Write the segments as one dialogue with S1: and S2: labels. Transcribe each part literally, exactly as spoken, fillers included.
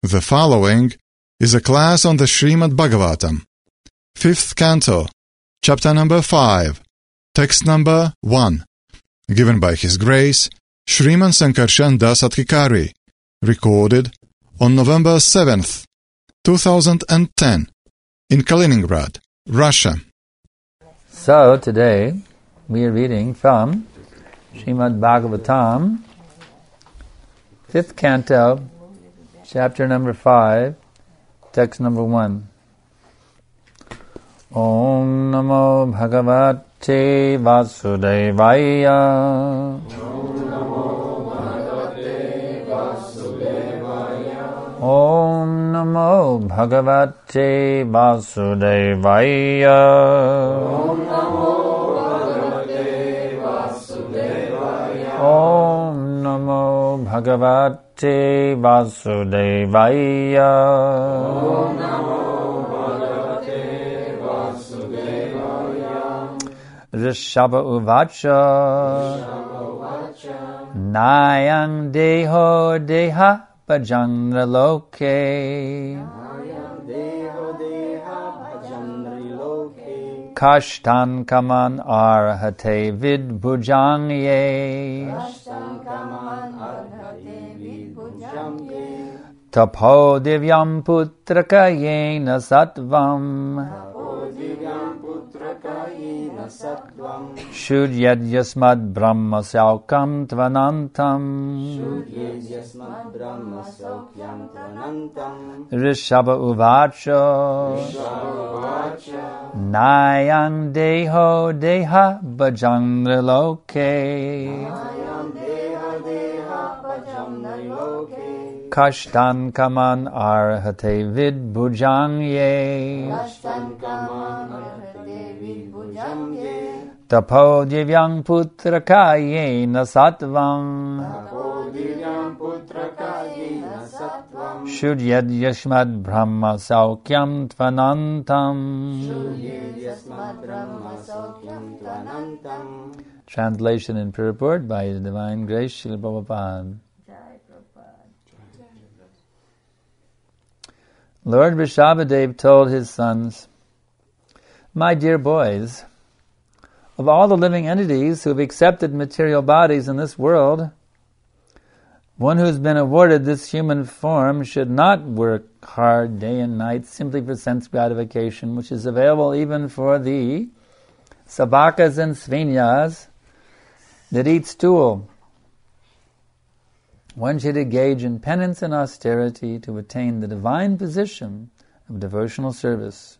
S1: The following is a class on the Srimad Bhagavatam, fifth canto, chapter number five, text number one, given by His Grace Shriman Sankarshan Das Adhikari, recorded on November seventh, two thousand ten, in Kaliningrad, Russia.
S2: So today we are reading from Srimad Bhagavatam, fifth canto, chapter number five, text number one. Om Namo Bhagavate Vasudevaya.
S3: Om Namo Bhagavate Vasudevaya.
S2: Om Namo Bhagavate Vasudevaya.
S3: Om Namo Bhagavate Vasudevaya.
S2: Om Namo Bhagavate Vasudevaya.
S3: Om Namo Bhagavate Vasudevaya.
S2: Rishabha Uvacha. Nayam Deho Deha Bhajandra Loke.
S3: Nayam Deho Deha Bhajandri Loke.
S2: Kashtan Kaman Arhate Vid Bhujangye.
S3: Kashtan Kaman Arhate Vid Bhujangye.
S2: Tapo Divyam Putraka Yena Sattvam.
S3: Tapo Divyam Putraka Yena Sattvam.
S2: Shudyad Yasmad Brahma Saukam Tvanantam.
S3: Shudyad Yasmad Brahma Saukyam Tvanantam.
S2: Rishabha Uvacha.
S3: Rishabha
S2: Nayam Deho Deha Bhajandra Loke.
S3: Nayam Deha Deha Bhajandri Loke.
S2: Kashtan Kaman Arhate Vid Bhujangye.
S3: Kashtan Kaman Arhate Vid Bhujangye.
S2: Tapo Divyam Putraka Yena Sattvam.
S3: Tapo Divyam Putraka Yena Sattvam.
S2: Shudyad Yashmad Brahma Saukyam Tvanantam.
S3: Shudyad Yasmad Brahma Saukyam Tvanantam.
S2: Translation and purport by His Divine Grace Srila Prabhupada. Lord Vrishabhadev told his sons, "My dear boys, of all the living entities who have accepted material bodies in this world, one who's been awarded this human form should not work hard day and night simply for sense gratification, which is available even for the sabakas and svinyas that eat stool. One should engage in penance and austerity to attain the divine position of devotional service.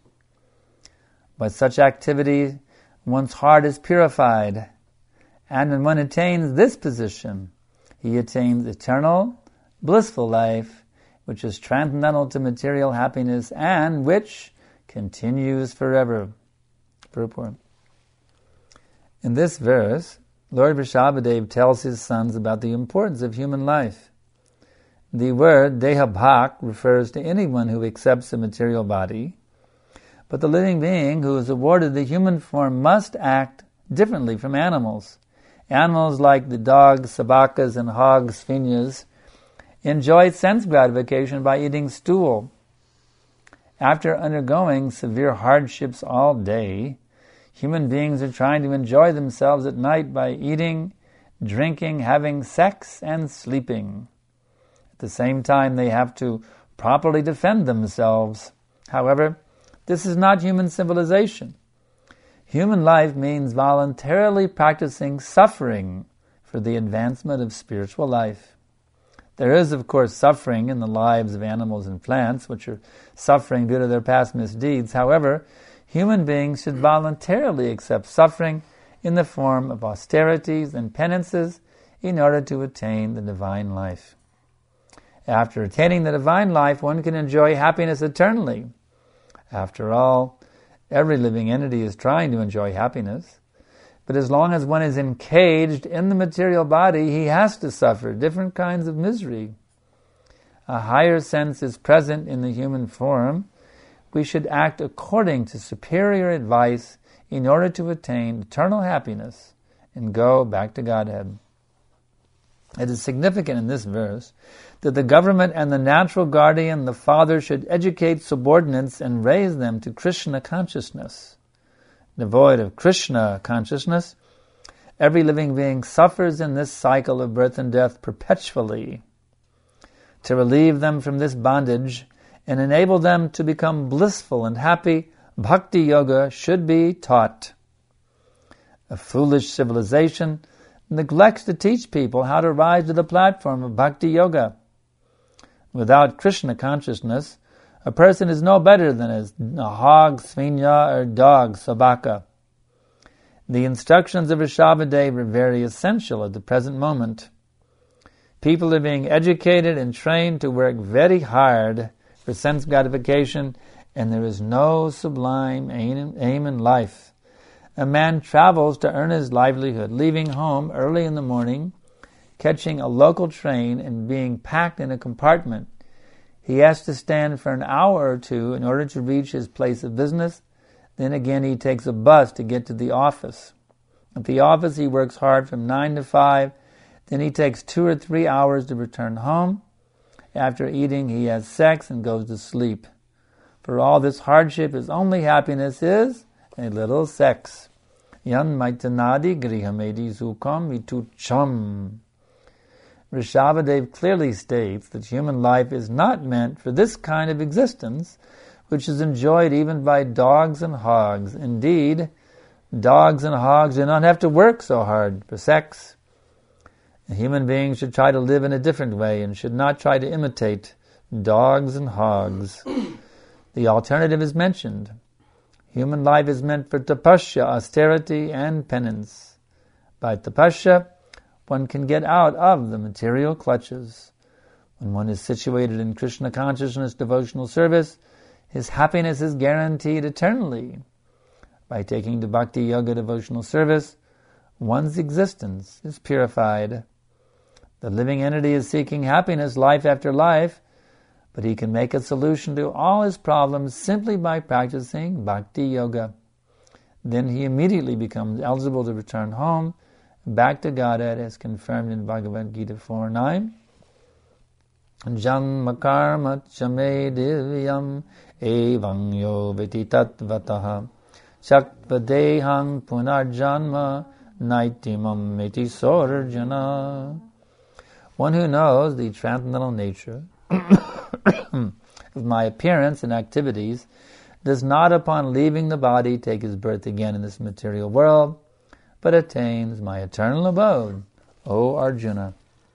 S2: By such activity, one's heart is purified, and when one attains this position, he attains eternal, blissful life, which is transcendental to material happiness and which continues forever." Purport. In this verse, Lord Vrishabhadev tells his sons about the importance of human life. The word dehabhak refers to anyone who accepts a material body, but the living being who is awarded the human form must act differently from animals. Animals like the dogs, sabakas, and hogs, svinyas, enjoy sense gratification by eating stool. After undergoing severe hardships all day, human beings are trying to enjoy themselves at night by eating, drinking, having sex, and sleeping. At the same time, they have to properly defend themselves. However, this is not human civilization. Human life means voluntarily practicing suffering for the advancement of spiritual life. There is, of course, suffering in the lives of animals and plants, which are suffering due to their past misdeeds. However, human beings should voluntarily accept suffering in the form of austerities and penances in order to attain the divine life. After attaining the divine life, one can enjoy happiness eternally. After all, every living entity is trying to enjoy happiness. But as long as one is encaged in the material body, he has to suffer different kinds of misery. A higher sense is present in the human form. We should act according to superior advice in order to attain eternal happiness and go back to Godhead. It is significant in this verse that the government and the natural guardian, the father, should educate subordinates and raise them to Krishna consciousness. Devoid of Krishna consciousness, every living being suffers in this cycle of birth and death perpetually. To relieve them from this bondage and enable them to become blissful and happy, Bhakti Yoga should be taught. A foolish civilization neglects to teach people how to rise to the platform of Bhakti Yoga. Without Krishna consciousness, a person is no better than a hog, svinya, or dog, sabaka. The instructions of Rishabhadev are very essential at the present moment. People are being educated and trained to work very hard for sense gratification, and there is no sublime aim in life. A man travels to earn his livelihood, leaving home early in the morning, catching a local train and being packed in a compartment. He has to stand for an hour or two in order to reach his place of business. Then again he takes a bus to get to the office. At the office he works hard from nine to five. Then he takes two or three hours to return home. After eating he has sex and goes to sleep. For all this hardship, his only happiness is a little sex. Yan maitanadi grihamedi sukam vitucham. Rishabhadev clearly states that human life is not meant for this kind of existence, which is enjoyed even by dogs and hogs. Indeed, dogs and hogs do not have to work so hard for sex. A human being should try to live in a different way and should not try to imitate dogs and hogs. The alternative is mentioned. Human life is meant for tapasya, austerity, and penance. By tapasya, one can get out of the material clutches. When one is situated in Krishna consciousness devotional service, his happiness is guaranteed eternally. By taking to Bhakti Yoga devotional service, one's existence is purified. The living entity is seeking happiness life after life, but he can make a solution to all his problems simply by practicing Bhakti Yoga. Then he immediately becomes eligible to return home, back to Godhead, as confirmed in Bhagavad Gita four nine. Janma karma chame divyam evang yo viti tattvataha chakva dehang punarjanma naitimam eti sorjana. One who knows the transcendental nature of my appearance and activities does not upon leaving the body take his birth again in this material world, but attains my eternal abode, O Arjuna.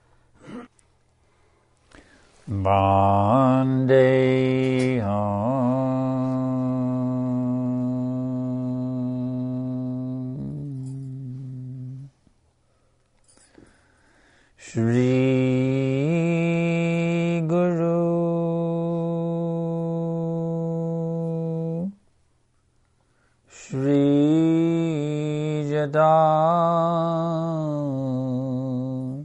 S2: Vandeham Shri Guru Shri Jada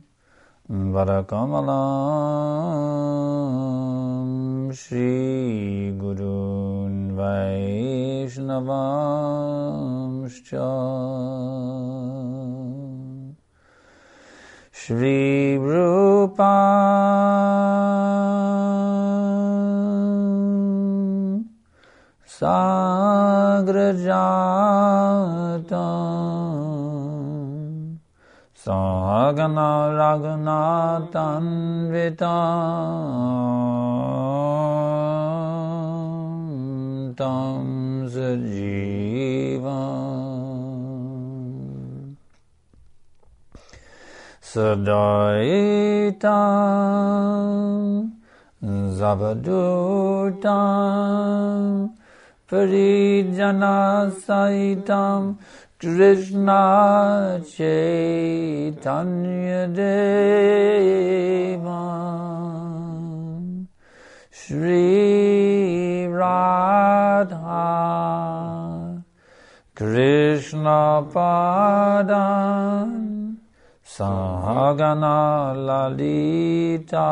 S2: Varakamalam Shri Gurun Vaishnavamscha Shri Rupa Sagrajatam Sahagana Raghunathanvitam Tam Sajivam Sadaitam Zavadutam Parijana Saitam Krishna Chaitanya Devam Shri Radha Krishna Padam Sahagana Lalita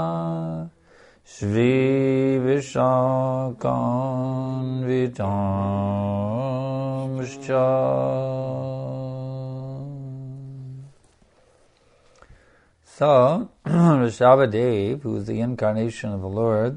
S2: Shri Vishakanvitamscha So, Rishabhadev, who is the incarnation of the Lord,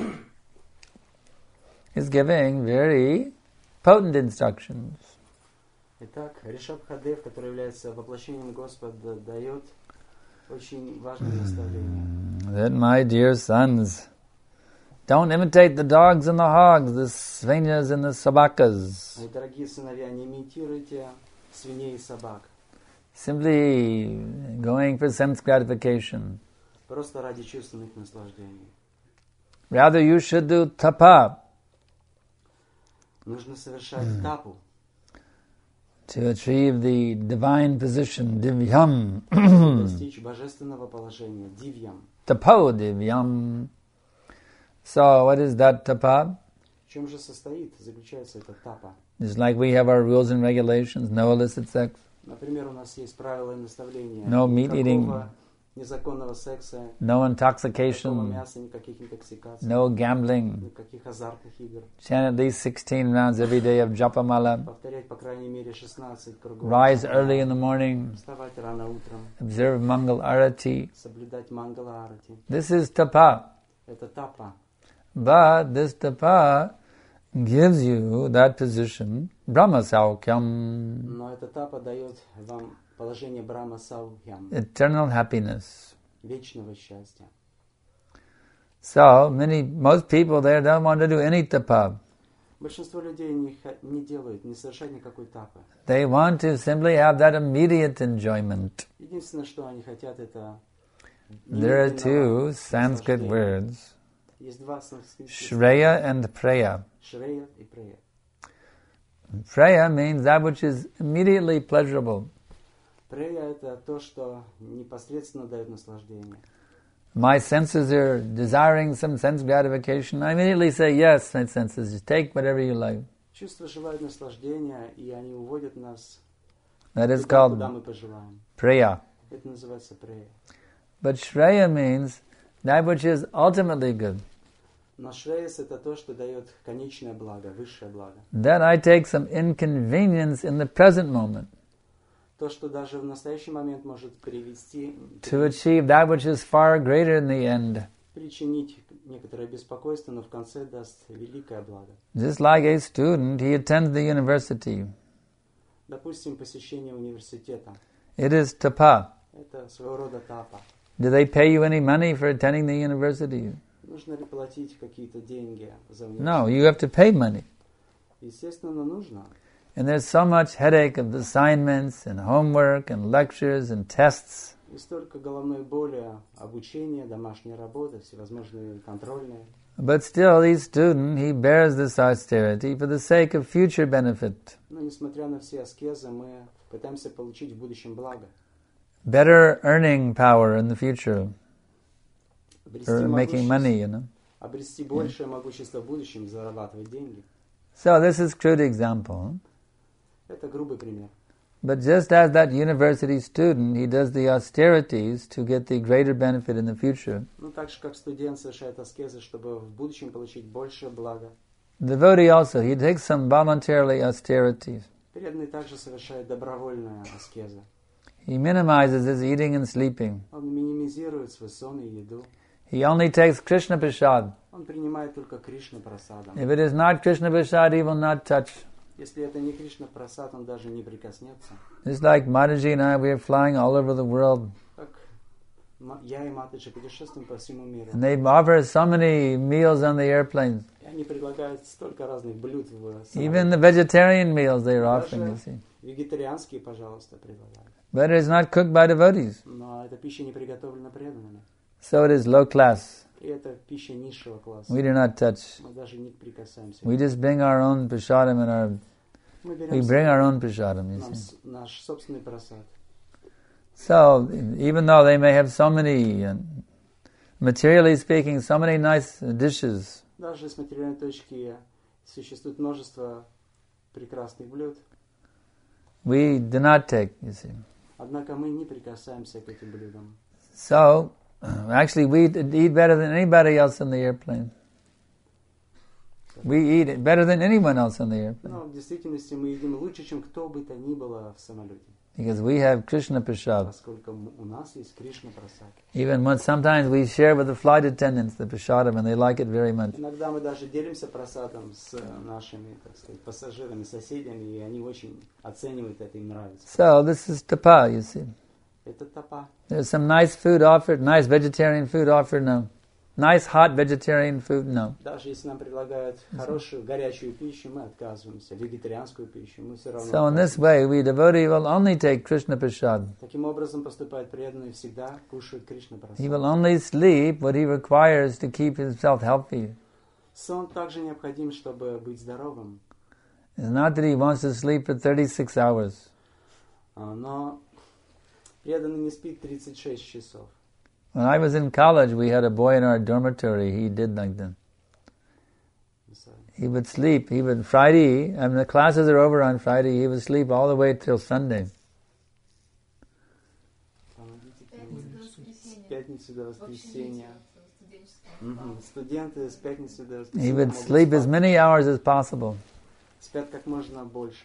S2: is giving very potent instructions.
S3: Итак, Ришабхадев, который является воплощением Господа, дает очень важное наставление.
S2: That, my dear sons, don't imitate the dogs and the hogs, the svinyas and the sabakas.
S3: Мои дорогие сыновья, не имитируйте свиней и собак.
S2: Simply going for sense gratification.
S3: Просто ради чувственных наслаждений.
S2: Rather, you should do tapa.
S3: Нужно совершать тапу,
S2: to achieve the divine position, divyam.
S3: достичь божественного положения, дивьям.
S2: Tapo divyam. So, what is that tapa?
S3: В чем же состоит, заключается эта тапа?
S2: Just like we have our rules and regulations, no illicit sex,
S3: Например, у нас есть правила и наставления.
S2: No meat
S3: Никакого
S2: eating.
S3: незаконного секса,
S2: no
S3: никакого
S2: intoxication,
S3: мяса, никаких интоксикаций,
S2: no gambling.
S3: никаких азартных игр.
S2: Chant at least sixteen rounds every day of japamala.
S3: Повторять, по крайней мере, шестнадцать кругов.
S2: Rise early in the morning.
S3: Вставать рано утром.
S2: Observe Mangal Arati.
S3: Соблюдать мангала арати.
S2: This is tapa.
S3: Это тапа.
S2: But this tapa gives you that position, Brahma Saukyam,
S3: Но эта тапа дает вам положение Брахма Саухьям,
S2: eternal happiness.
S3: вечного счастья.
S2: So, many, most people there don't want to do any tapa.
S3: Большинство людей не, ха- не делают, не совершают никакой тапы.
S2: They want to simply have that immediate enjoyment.
S3: Единственное, что они хотят, это
S2: There are
S3: немедленного
S2: two Sanskrit
S3: наслаждения.
S2: words,
S3: Есть два санскритских
S2: Shreya and Preya.
S3: Шрея и Прея.
S2: Preya means that which is immediately pleasurable.
S3: Прея — это то, что непосредственно дает наслаждение.
S2: My senses are desiring some sense gratification. I immediately say, yes, my senses, just take whatever you like.
S3: Чувства желают наслаждения, и они уводят нас
S2: That is
S3: туда, куда
S2: called
S3: мы пожелаем.
S2: Preya.
S3: Это называется Прея.
S2: But Shreya means that which is ultimately good.
S3: Но Шрейс — это то, что дает конечное благо, высшее благо.
S2: That I take some inconvenience in the present moment
S3: То, что даже в настоящий момент может привести,
S2: to achieve that which is far greater in the end.
S3: причинить некоторое беспокойство, но в конце даст великое благо.
S2: Just like a student, he attends the university.
S3: Допустим, посещение университета.
S2: It is tapa.
S3: Это своего рода тапа.
S2: Do they pay you any money for attending the university?
S3: Нужно ли платить какие-то деньги за университет?
S2: No, you have to pay money.
S3: Естественно, нужно.
S2: And there's so much headache of assignments and homework and lectures and tests.
S3: И столько головной боли, обучения, домашняя работа, всевозможные контрольные.
S2: But still, each student, he bears this austerity for the sake of future benefit.
S3: Но несмотря на все аскезы, мы пытаемся получить в будущем благо.
S2: Better earning power in the future,
S3: Обрести,
S2: or making
S3: могущество-
S2: money, you know.
S3: обрести большее могущество в будущем, зарабатывать деньги.
S2: So this is crude example.
S3: Это грубый пример.
S2: But just as that university student, he does the austerities to get the greater benefit in the future.
S3: Ну, так же, как студент совершает аскезы, чтобы в будущем получить больше блага.
S2: The devotee also, he takes some voluntarily austerities.
S3: Преданный также совершает добровольные аскезы.
S2: He minimizes his eating and sleeping.
S3: Он минимизирует свой сон и еду.
S2: He only takes Krishna Prasad.
S3: Он принимает только Кришна прасадом.
S2: If it is not Krishna Prasad, he will not touch.
S3: Если это не Кришна прасад, он даже не прикоснется.
S2: Just like Mataji and I, we are flying all over the world.
S3: Как ма- я и Матаджи путешествуем по всему миру.
S2: And they offer so many meals on the airplanes.
S3: И они предлагают столько разных блюд в самолете.
S2: Even the vegetarian meals they are offering, you
S3: Даже
S2: see.
S3: вегетарианские, пожалуйста, предлагают.
S2: But it is not cooked by devotees.
S3: Но эта пища не приготовлена преданными.
S2: So it is low class.
S3: И это пища низшего класса.
S2: We do not touch.
S3: Мы даже не прикасаемся.
S2: We just bring our own prasadam and our,
S3: Мы
S2: we
S3: берем
S2: bring our own prasadam, you
S3: нам
S2: see.
S3: с- наш собственный просад.
S2: So, even though they may have so many, uh, materially speaking, so many nice dishes,
S3: Даже с материальной точки существует множество прекрасных блюд,
S2: we do not take, you see.
S3: однако мы не прикасаемся к этим блюдам.
S2: So, actually, we eat better than anybody else on the airplane. We eat better than anyone else on the airplane.
S3: Но в действительности мы едим лучше, чем кто бы то ни было в самолете.
S2: Because we have Krishna Prasad.
S3: поскольку м- у нас есть Кришна Прасад.
S2: Even when sometimes we share with the flight attendants the prasadam and they like it very much.
S3: Иногда мы даже делимся просадом с нашими, так сказать, пассажирами, соседями, и они очень оценивают это, им нравится.
S2: So this is tapa, you see.
S3: Это тапа.
S2: There's some nice food offered, nice vegetarian food offered, no. Nice hot vegetarian food, no.
S3: Даже если нам предлагают хорошую горячую пищу, мы отказываемся. Вегетарианскую пищу мы все равно
S2: So in this
S3: отказываемся.
S2: way, we devotee will only take Krishna Prasad.
S3: Таким образом поступают преданные, всегда кушают Кришна Прасад.
S2: He will only sleep what he requires to keep himself healthy.
S3: Сон также необходим, чтобы быть здоровым.
S2: It's not that he wants to sleep for thirty-six hours.
S3: А, Но преданный не спит тридцать шесть часов.
S2: When I was in college, we had a boy in our dormitory. He did like that. He would sleep. He would Friday. I mean, the classes are over on Friday. He would sleep all the way till Sunday.
S3: С пятницы до воскресенья. Мгм. Студенты с пятницы до
S2: He
S3: воскресенья
S2: would
S3: могут
S2: sleep as
S3: спать.
S2: many hours as possible.
S3: Спят как можно больше.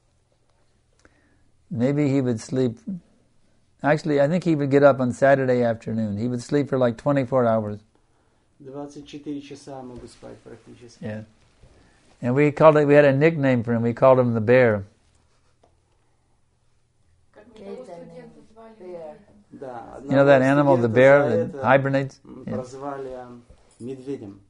S2: Maybe he would sleep. Actually, I think he would get up on Saturday afternoon. He would sleep for like twenty-four hours.
S3: двадцать четыре часа могут спать практически.
S2: Yeah. And we called it. We had a nickname for him. We called him the bear.
S3: Да,
S2: You know that animal, the bear that
S3: that
S2: hibernates. Yeah.
S3: прозвали м, медведем.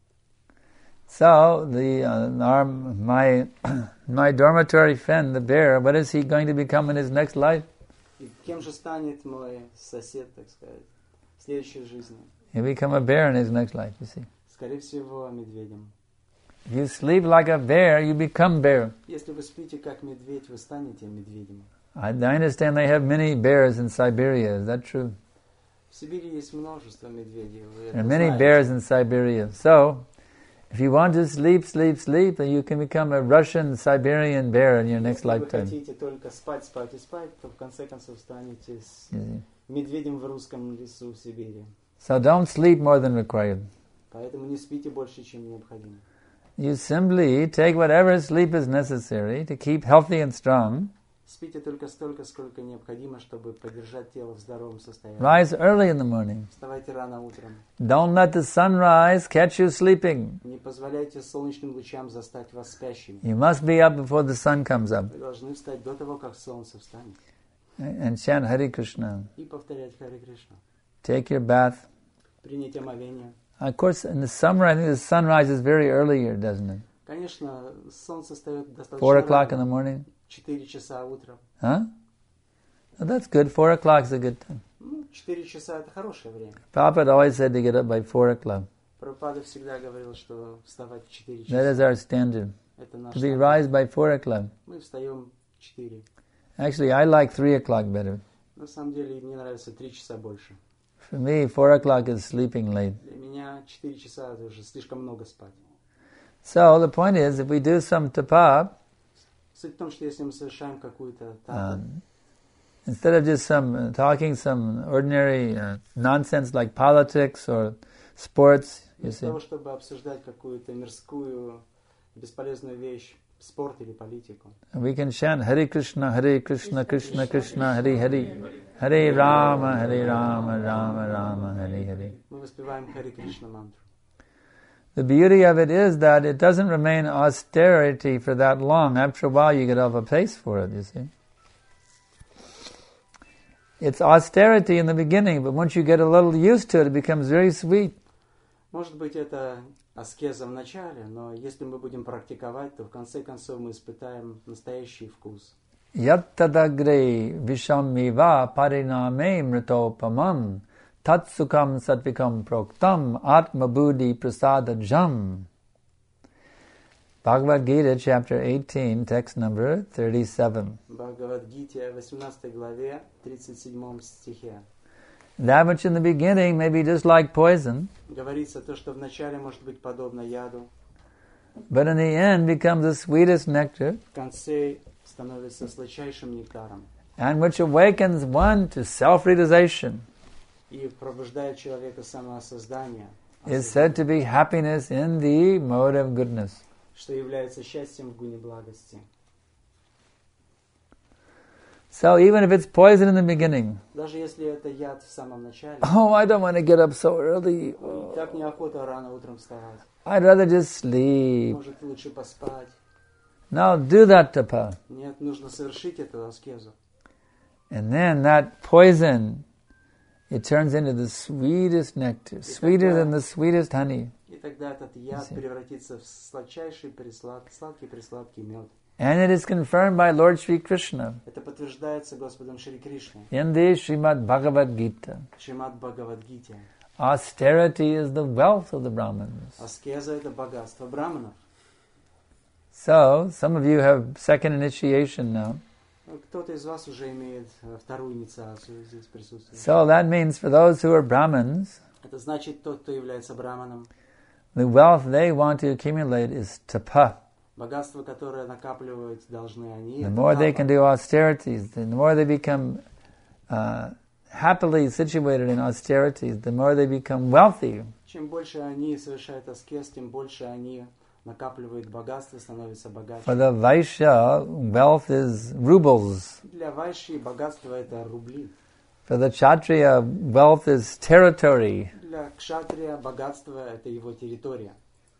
S2: So the uh, our my my dormitory friend, the bear. What is he going to become in his next life?
S3: И кем же станет мой сосед, так сказать, в следующей жизни?
S2: He'll become a bear in his next life. You see.
S3: Скорее всего, медведем.
S2: If you sleep like a bear, you become bear.
S3: Если вы спите как медведь, вы станете медведем.
S2: I, I understand they have many bears in Siberia. Is that true?
S3: В Сибири есть множество медведей. Вы
S2: There are
S3: это
S2: many
S3: знаете.
S2: bears in Siberia. So, if you want to sleep, sleep, sleep, then you can become a Russian Siberian bear in your next
S3: Если вы
S2: lifetime.
S3: хотите только спать, спать и спать, то в конце концов станете с
S2: You see.
S3: медведем в русском лесу в Сибири.
S2: So don't sleep more than required.
S3: Поэтому не спите больше, чем необходимо.
S2: You simply take whatever sleep is necessary to keep healthy and strong.
S3: Спите только столько, сколько необходимо, чтобы поддержать тело в здоровом состоянии.
S2: Rise early in the morning.
S3: Вставайте рано утром.
S2: Don't let the sunrise catch you sleeping.
S3: Не позволяйте солнечным лучам застать вас спящими.
S2: You must be up before the sun comes up
S3: Вы должны встать до того, как солнце встанет.
S2: and chant Hare Krishna.
S3: И повторять Харе Кришна.
S2: Take your bath.
S3: Принять омовение.
S2: Of course, in the summer, I think the sun rises very early here, doesn't it?
S3: Конечно, солнце встает достаточно
S2: Four o'clock in the
S3: рано.
S2: morning?
S3: Четыре часа утром.
S2: Huh? Well, that's good. Four o'clock is a good time.
S3: Ну, четыре часа это хорошее время.
S2: Prabhupada always said to get up by four o'clock.
S3: Прабхупада всегда говорил, что вставать в четыре
S2: That is
S3: часа.
S2: our standard.
S3: Это наш
S2: To be
S3: стандарт.
S2: rise by four o'clock.
S3: Мы встаем в четыре.
S2: Actually, I like three o'clock better.
S3: На самом деле мне нравится три часа больше.
S2: For me, four o'clock is sleeping late.
S3: Для меня четыре часа это уже слишком много спать.
S2: So the point is, if we do some tapa,
S3: Суть в том, что если мы совершаем какую-то тапу,
S2: um, instead of just some uh, talking some ordinary uh, nonsense like politics or sports, you
S3: вместо
S2: see,
S3: того, чтобы обсуждать какую-то мирскую, бесполезную вещь, спорт или политику,
S2: we can chant Hare Krishna, Hare Krishna, Krishna Krishna, Hare Hare, Hare Rama, Hare Rama, Rama Rama, Hare Hare.
S3: мы воспеваем Харе Кришна мантру.
S2: The beauty of it is that it doesn't remain austerity for that long. After a while, you get off a pace for it, you see. It's austerity in the beginning, but once you get a little used to it, it becomes very sweet.
S3: Может быть, это аскеза в начале, но если мы будем практиковать, то в конце концов мы испытаем настоящий вкус.
S2: Yattadagre vishamiva pariname mritopamam tatsukam satvikam proktam atma buddhi prasadajam. Bhagavad Gita, chapter eighteen, text number thirty-seven.
S3: Бхагавад-гите, восемнадцатой главе, тридцать седьмом стихе.
S2: That which in the beginning may be just like poison,
S3: Говорится то, что вначале может быть подобно яду,
S2: but in the end becomes the sweetest nectar,
S3: в конце становится сладчайшим нектаром
S2: and which awakens one to self-realization,
S3: и пробуждает человека самоосознание,
S2: is said to be happiness in the mode of goodness.
S3: что является счастьем в гуне благости.
S2: So even if it's poison in the beginning,
S3: Даже если это яд в самом начале,
S2: oh, I don't want to get up so early.
S3: ой, так неохота рано утром вставать.
S2: I'd rather just sleep.
S3: Может, лучше поспать.
S2: No, do that tapa.
S3: Нет, нужно совершить эту аскезу.
S2: And then that poison, it turns into the sweetest nectar, sweeter than the sweetest honey.
S3: И тогда этот яд превратится в сладчайший, прислад, сладкий, присладкий мед.
S2: And it is confirmed by Lord Sri Krishna
S3: Это подтверждается Господом Шри Кришной.
S2: in the Srimad Bhagavad Gita.
S3: Шримад Бхагавад-гите.
S2: Austerity is the wealth of the Brahmins.
S3: Аскеза — это богатство браманов.
S2: So, some of you have second initiation now.
S3: Кто-то из вас уже имеет вторую инициацию здесь присутствует.
S2: So that means for those who are Brahmins,
S3: Это значит, тот, кто является браманом,
S2: the wealth they want to accumulate is tapa.
S3: богатство, которое накапливать должны они,
S2: The
S3: это
S2: more they
S3: тапа.
S2: can do austerities, the more they become uh, happily situated in austerities, the more they become wealthy.
S3: Чем больше они совершают аскез, тем больше они накапливают богатство, становятся богаче.
S2: For the Vaishya, wealth is rubles.
S3: Для вайши богатство — это рубли.
S2: For the Kshatriya, wealth is territory.
S3: Для кшатрия богатство — это его территория.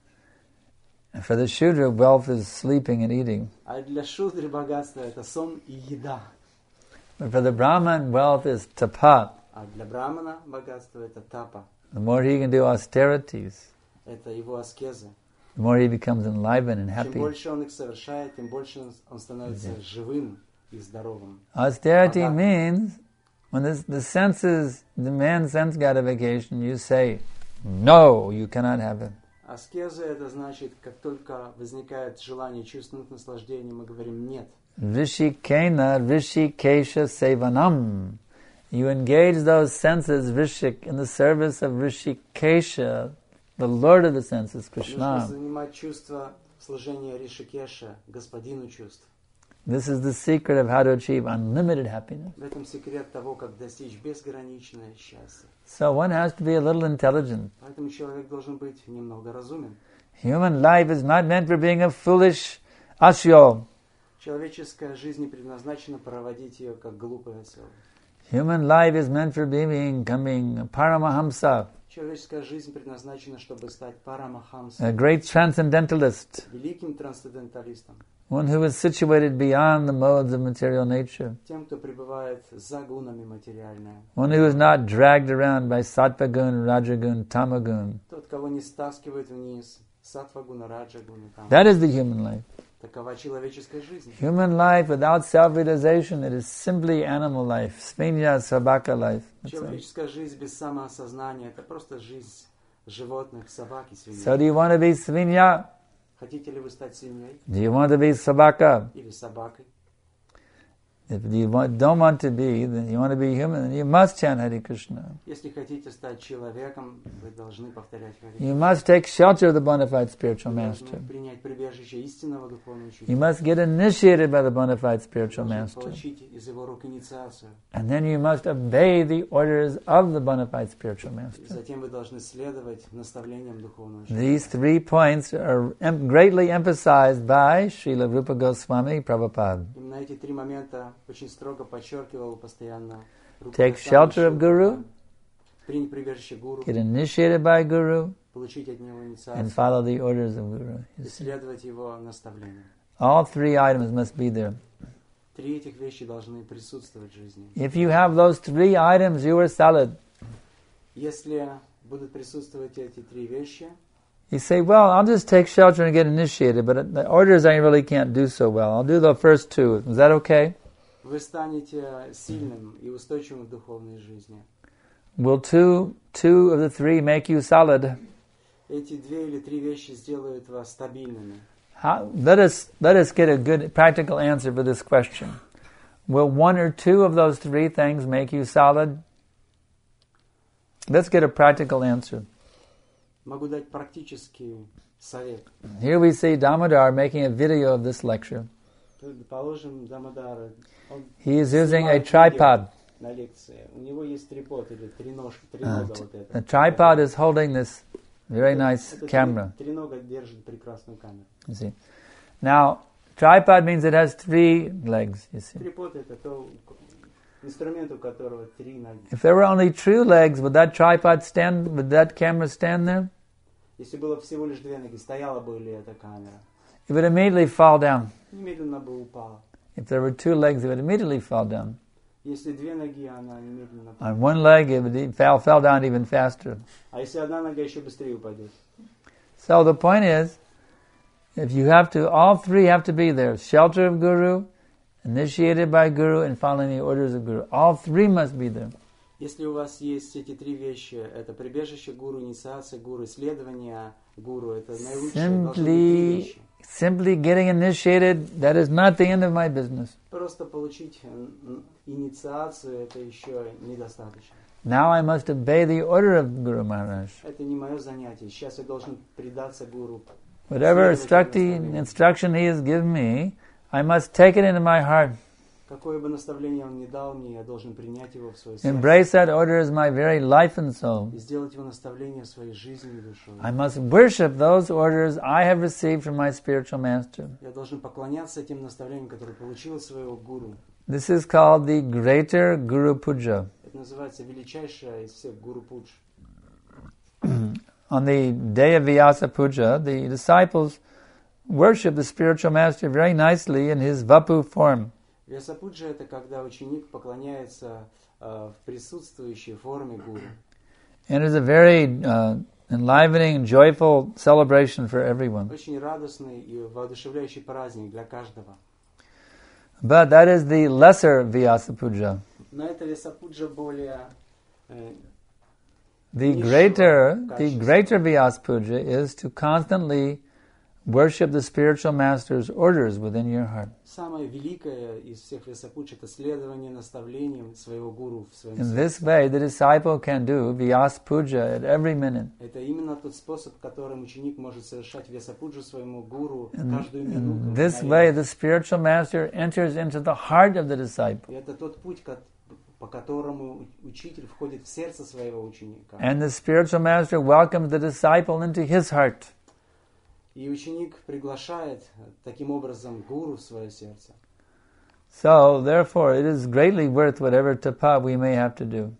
S2: And for the Shudra, wealth is sleeping and eating.
S3: А для шудры богатство — это сон и еда.
S2: But for the Brahman, wealth is tapa.
S3: А для брамана богатство — это тапа.
S2: The more he can do austerities,
S3: Это его аскеза.
S2: the more he becomes enlivened and
S3: Чем
S2: happy.
S3: больше он их совершает, тем больше он становится живым и здоровым.
S2: Austerity
S3: Ага.
S2: means when this, the senses demand sense gratification, you say, no, you cannot have it.
S3: Аскеза — это значит, как только возникает желание чувственных наслаждений, мы говорим «нет».
S2: Rishikena Rishikesha Sevanam. You engage those senses, Rishik, in the service of Rishikesha, the Lord of the senses,
S3: Нужно
S2: Krishna.
S3: занимать чувство в служении Ришикеша, господину чувств.
S2: This is the secret of how to achieve unlimited happiness.
S3: В этом секрет того, как достичь безграничное счастье.
S2: So one has to be a little intelligent.
S3: Поэтому человек должен быть немного разумен.
S2: Human life is not meant for being a foolish asyo.
S3: Человеческая жизнь не предназначена проводить ее как глупый осел.
S2: Human life is meant for being, becoming a Paramahamsa,
S3: Человеческая жизнь предназначена, чтобы стать
S2: a
S3: парамахамсом,
S2: great transcendentalist,
S3: великим трансценденталистом,
S2: one who is situated beyond the modes of material nature,
S3: тем, кто пребывает за гунами материальное,
S2: one who is not dragged around by sattvagun, rajagun, tamagun.
S3: тот, кого не стаскивает вниз саттва-гуна, раджа-гуна, там.
S2: That is the human life.
S3: Такова человеческая жизнь.
S2: Human life without self-realization, it is simply animal life, svinya, sabaka life. That's all.
S3: Человеческая жизнь без самоосознания — это просто жизнь животных, собак и свиней.
S2: So do you want to be svinya?
S3: Хотите ли вы стать свиньей
S2: Do you want to be sabaka?
S3: или собакой?
S2: If you want, don't want to be, then you want to be human, then you must chant Hare Krishna.
S3: Если хотите стать человеком, вы должны повторять Хари
S2: You
S3: Кришна.
S2: must take shelter of the bona fide spiritual
S3: Вы
S2: master.
S3: должны принять прибежище истинного духовного
S2: You
S3: учителя.
S2: must get initiated by the bona fide spiritual
S3: Должны
S2: master.
S3: получить из его рук инициацию.
S2: And then you must obey the orders of the bona fide spiritual
S3: И
S2: master.
S3: затем вы должны следовать наставлениям духовного учителя.
S2: These three points are em- greatly emphasized by Srila Rupa Goswami Prabhupada.
S3: Именно эти три момента очень строго подчеркивал постоянно. Рука
S2: Take
S3: Госвами
S2: shelter of
S3: Шри
S2: Guru.
S3: Прабхупада. Принять прибежище гуру,
S2: Get initiated by Guru
S3: получить от него
S2: and
S3: инициацию
S2: follow the orders of Guru. You
S3: и
S2: see.
S3: следовать его наставлениям.
S2: All three items must be there.
S3: Три этих вещи должны присутствовать в жизни.
S2: If you have those three items, you are solid.
S3: Если будут присутствовать эти три вещи,
S2: You say, well, I'll just take shelter and get initiated, but the orders I really can't do so well. I'll do the first two. Is that okay?
S3: вы станете сильным и устойчивым в духовной жизни.
S2: Will two, two of the three make you solid?
S3: Эти две или три вещи сделают вас стабильными.
S2: How, let us let us get a good practical answer for this question. Will one or two of those three things make you solid? Let's get a practical answer.
S3: Могу дать практический совет.
S2: Here we see Damodar making a video of this lecture.
S3: Предположим, Дамодар, он
S2: He is using a
S3: снимает
S2: tripod.
S3: видео на лекции. У него есть трипод или треножка,
S2: Uh,
S3: тренога
S2: t-
S3: вот это.
S2: the tripod is holding this very nice
S3: Это три-
S2: camera.
S3: Тренога держит прекрасную камеру.
S2: You see. Now, Tripod means it has three legs, you see.
S3: Трипод — это то инструмент, у которого три ноги.
S2: If there were only two legs, would that tripod stand, would that camera stand there?
S3: Если было всего лишь две ноги, стояла бы ли эта камера?
S2: It would immediately fall down.
S3: Немедленно бы упала.
S2: If there were two legs, it would immediately fall down.
S3: Если две ноги, она немедленно упала.
S2: On one leg, it would e- fell, fell down even faster.
S3: А если одна нога, еще быстрее упадет.
S2: So the point is, if you have to, all three have to be there. Shelter of Guru, initiated by Guru, and following the orders of Guru. All three must be there.
S3: Если у вас есть эти три вещи, это прибежище гуру, инициация гуру, исследование гуру, это наилучшие должны быть три
S2: Simply,
S3: вещи.
S2: simply getting initiated, that is not the end of my business.
S3: Просто получить м, инициацию, это еще недостаточно.
S2: Now I must obey the order of Guru Maharaj.
S3: Это не мое занятие. Сейчас я должен предаться гуру.
S2: Whatever
S3: Следовать
S2: instructi-
S3: наставлениям.
S2: instruction he has given me, I must take it into my heart.
S3: Какое бы наставление он ни дал мне, я должен принять его в свое сердце.
S2: Embrace that order as my very life and soul.
S3: И сделать его наставление своей жизнью и душой.
S2: I must worship those orders I have received from my spiritual master.
S3: Я должен поклоняться тем наставлениям, которые получил от своего гуру.
S2: This is called the Greater Guru Puja.
S3: Это называется величайшая из всех гуру пудж.
S2: On the day of Vyasa Puja, the disciples worship the spiritual master very nicely in his Vapu form.
S3: Вьясапуджа — это когда ученик поклоняется э, в присутствующей форме гуру.
S2: And it is a very uh, enlivening, joyful celebration for everyone.
S3: Очень радостный и воодушевляющий праздник для каждого.
S2: But that is the lesser Vyasa Puja.
S3: Но это Вьясапуджа более э,
S2: The
S3: Низшего
S2: greater, the
S3: качества.
S2: greater Vyasa Puja is to constantly worship the spiritual master's orders within your heart.
S3: Самое великое из всех Вьясапудж — это следование наставлениям своего гуру в своем
S2: In
S3: сердце.
S2: this way, the disciple can do Vyasa Puja at every minute.
S3: Это именно тот способ, которым ученик может совершать Вьясапуджу своему гуру
S2: In,
S3: каждую минуту.
S2: in this
S3: мгновенно.
S2: way, the spiritual master enters into the heart of the disciple.
S3: И это тот путь, ко- по которому учитель входит в сердце своего ученика.
S2: And the spiritual master welcomes the disciple into his heart.
S3: И ученик приглашает таким образом гуру в свое сердце.
S2: So, therefore, it is greatly worth whatever tapa we may have to do.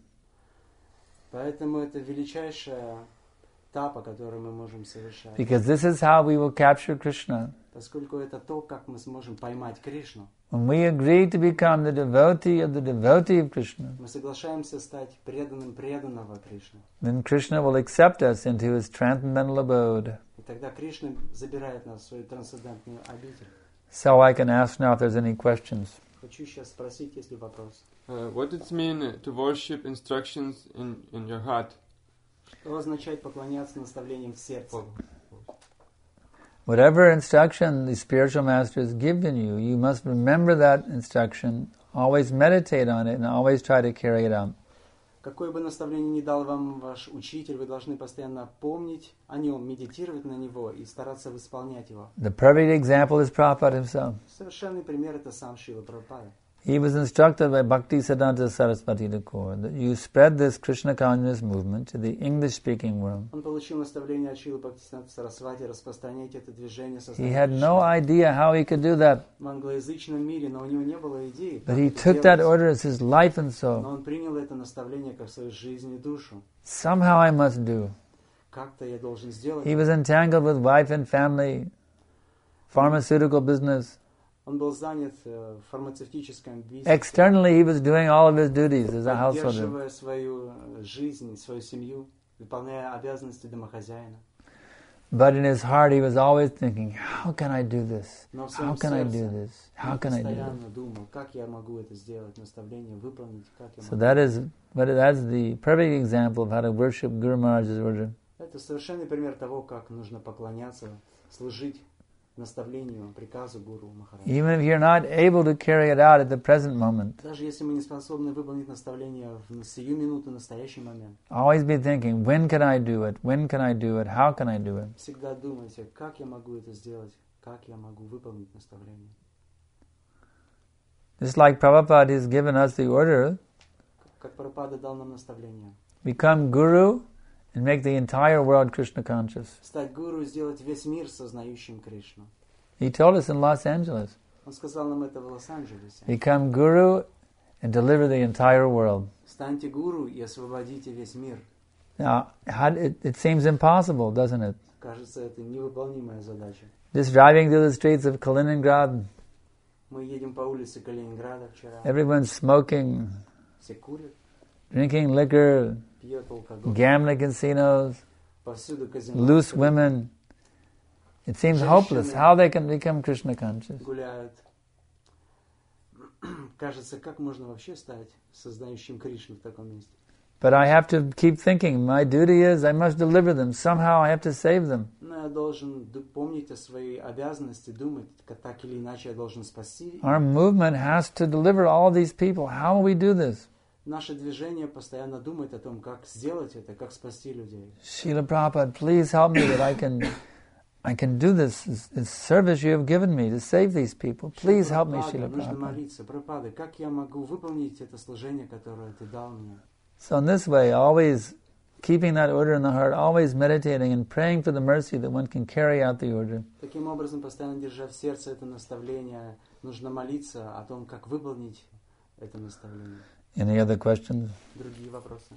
S3: Поэтому это величайшая тапа, которую мы можем совершать.
S2: Because this is how we will capture Krishna.
S3: Поскольку это то, как мы сможем поймать Кришну.
S2: When we agree to become the devotee of the devotee of Krishna,
S3: Мы соглашаемся стать преданным преданного Кришны.
S2: then Krishna will accept us into his transcendental abode.
S3: И тогда Кришна забирает нас в свою трансцендентную обитель.
S2: So I can ask now if there's any questions.
S3: Хочу сейчас спросить, есть ли вопрос.
S4: Uh, what does it mean uh, to worship instructions in, in your heart?
S3: Что означает поклоняться наставлениям в сердце?
S2: Whatever instruction the spiritual master has given you, you must remember that instruction, always meditate on it, and always try to carry it out.
S3: Какое бы наставление ни дал вам ваш учитель, вы должны постоянно помнить о нем, медитировать на него и стараться исполнять его.
S2: The perfect example is Prabhupada himself.
S3: Совершенный пример — это сам Шрила Прабхупада.
S2: He was instructed by Bhaktisiddhanta Saraswati Thakur that you spread this Krishna consciousness movement to the English-speaking world.
S3: Он получил наставление от Шрилы Бхактисиданта Сарасвати распространять это движение со
S2: He had no idea how he could do that,
S3: в англоязычном мире, но у него не было идеи,
S2: but
S3: как
S2: he
S3: это
S2: took that
S3: делать.
S2: order as his life and
S3: Но
S2: soul.
S3: он принял это наставление как свою жизнь и душу.
S2: Somehow I must do.
S3: Как-то я должен сделать.
S2: He was entangled with wife and family, pharmaceutical business.
S3: Он был занят э, в фармацевтическом бизнесе,
S2: Externally, he was doing all of his duties as a householder.
S3: поддерживая свою э, жизнь, свою семью, выполняя обязанности домохозяина.
S2: But in his heart, he was always thinking, how can I do this?
S3: Но в
S2: How
S3: своем
S2: can I do
S3: сердце
S2: this? How
S3: он
S2: can I do this?
S3: постоянно думал, как я могу это сделать, наставление выполнить, как я
S2: So
S3: могу.
S2: that is, but that's the perfect example of how to worship Guru Maharaj's order.
S3: Это совершенный пример того, как нужно поклоняться, служить наставлению, приказу Гуру Махараджа.
S2: Even if you're not able to carry it out at the present moment,
S3: Даже если мы не способны выполнить наставление в сию минуту, настоящий момент,
S2: always be thinking, when can I do it? When can I do it? How can I do it?
S3: всегда думайте, как я могу это сделать, как я могу выполнить наставление.
S2: Just like Prabhupada has given us the order,
S3: Как Прабхупада дал нам наставление.
S2: become Guru and make the entire world Krishna conscious.
S3: Стать гуру и сделать весь мир сознающим Кришну.
S2: He told us in Los Angeles.
S3: Он сказал нам это в Лос-Анджелесе.
S2: Become guru and deliver the entire world.
S3: Станьте гуру и освободите весь мир.
S2: Now, how, it, it seems impossible, doesn't it?
S3: Кажется, это невыполнимая задача.
S2: Just driving through the streets of Kaliningrad,
S3: Мы едем по улице Калининграда вчера.
S2: everyone's smoking,
S3: Все курят,
S2: drinking liquor,
S3: пьют алкоголь.
S2: gambling casinos,
S3: Повсюду казино.
S2: loose women. It seems hopeless how they can become Krishna conscious.
S3: Гуляют. Кажется, как можно вообще стать сознающим Кришну в таком месте?
S2: But I have to keep thinking, my duty is I must deliver them. Somehow I have to save them.
S3: Но я должен ду- помнить о своей обязанности, думать, как так или иначе я должен спасти.
S2: Our movement has to deliver all these people. How will we do this?
S3: Наше движение постоянно думает о том, как сделать это, как спасти людей.
S2: Srila Prabhupada, please help me that I can I can do this, this service you have given me to save these people. Please help me, Srila
S3: Нужно
S2: Prabhupada.
S3: молиться. Прабхупада, как я могу выполнить это служение, которое ты дал мне?
S2: So in this way, always keeping that order in the heart, always meditating and praying for the mercy that one can carry out the order.
S3: Таким образом, постоянно держа в сердце это наставление, нужно молиться о том, как выполнить это наставление.
S2: Any other questions?
S3: Другие вопросы?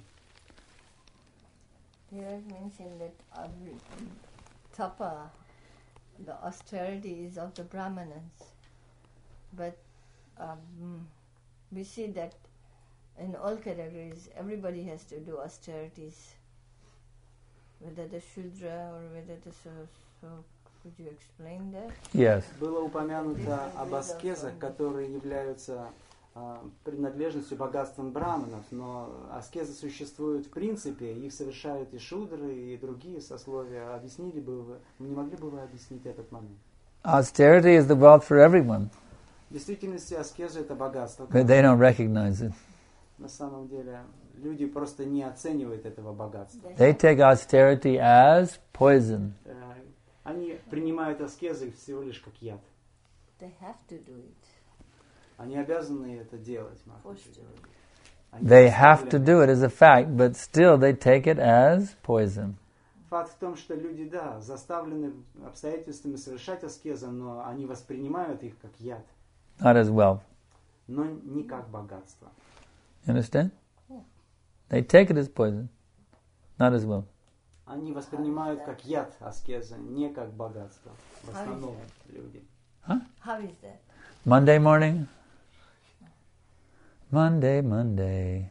S5: Here I mentioned that um, tapa, the austerities of the Brahmanas, but um, we see that in all categories, everybody has to do austerities, whether the Shudra or whether the so. So, could you explain that?
S2: Yes.
S3: Было упомянуто об аскезах, которые являются а, принадлежностью, богатством браманов, но аскезы существуют в принципе, их совершают и шудры, и другие сословия. Объяснили бы вы, не могли бы вы объяснить этот момент?
S2: Austerity is the wealth for everyone,
S3: В действительности аскеза это богатство.
S2: but they don't recognize it.
S3: На самом деле люди просто не оценивают этого богатства.
S2: They take austerity as poison.
S3: Э, Они принимают аскезы всего лишь как яд.
S5: They have to do it.
S3: Они обязаны это делать.
S5: Forced to.
S3: Они
S2: They have to
S3: заставлены.
S2: do it as a fact, but still they take it as poison.
S3: Факт в том, что люди, да, заставлены обстоятельствами совершать аскезы, но они воспринимают их как яд,
S2: Not as wealth.
S3: но не как богатство.
S2: You understand? They take it as poison, not as wealth.
S3: Они воспринимают как яд аскезы, не как богатство. В основном люди.
S5: How is that?
S2: Monday morning. Monday, Monday.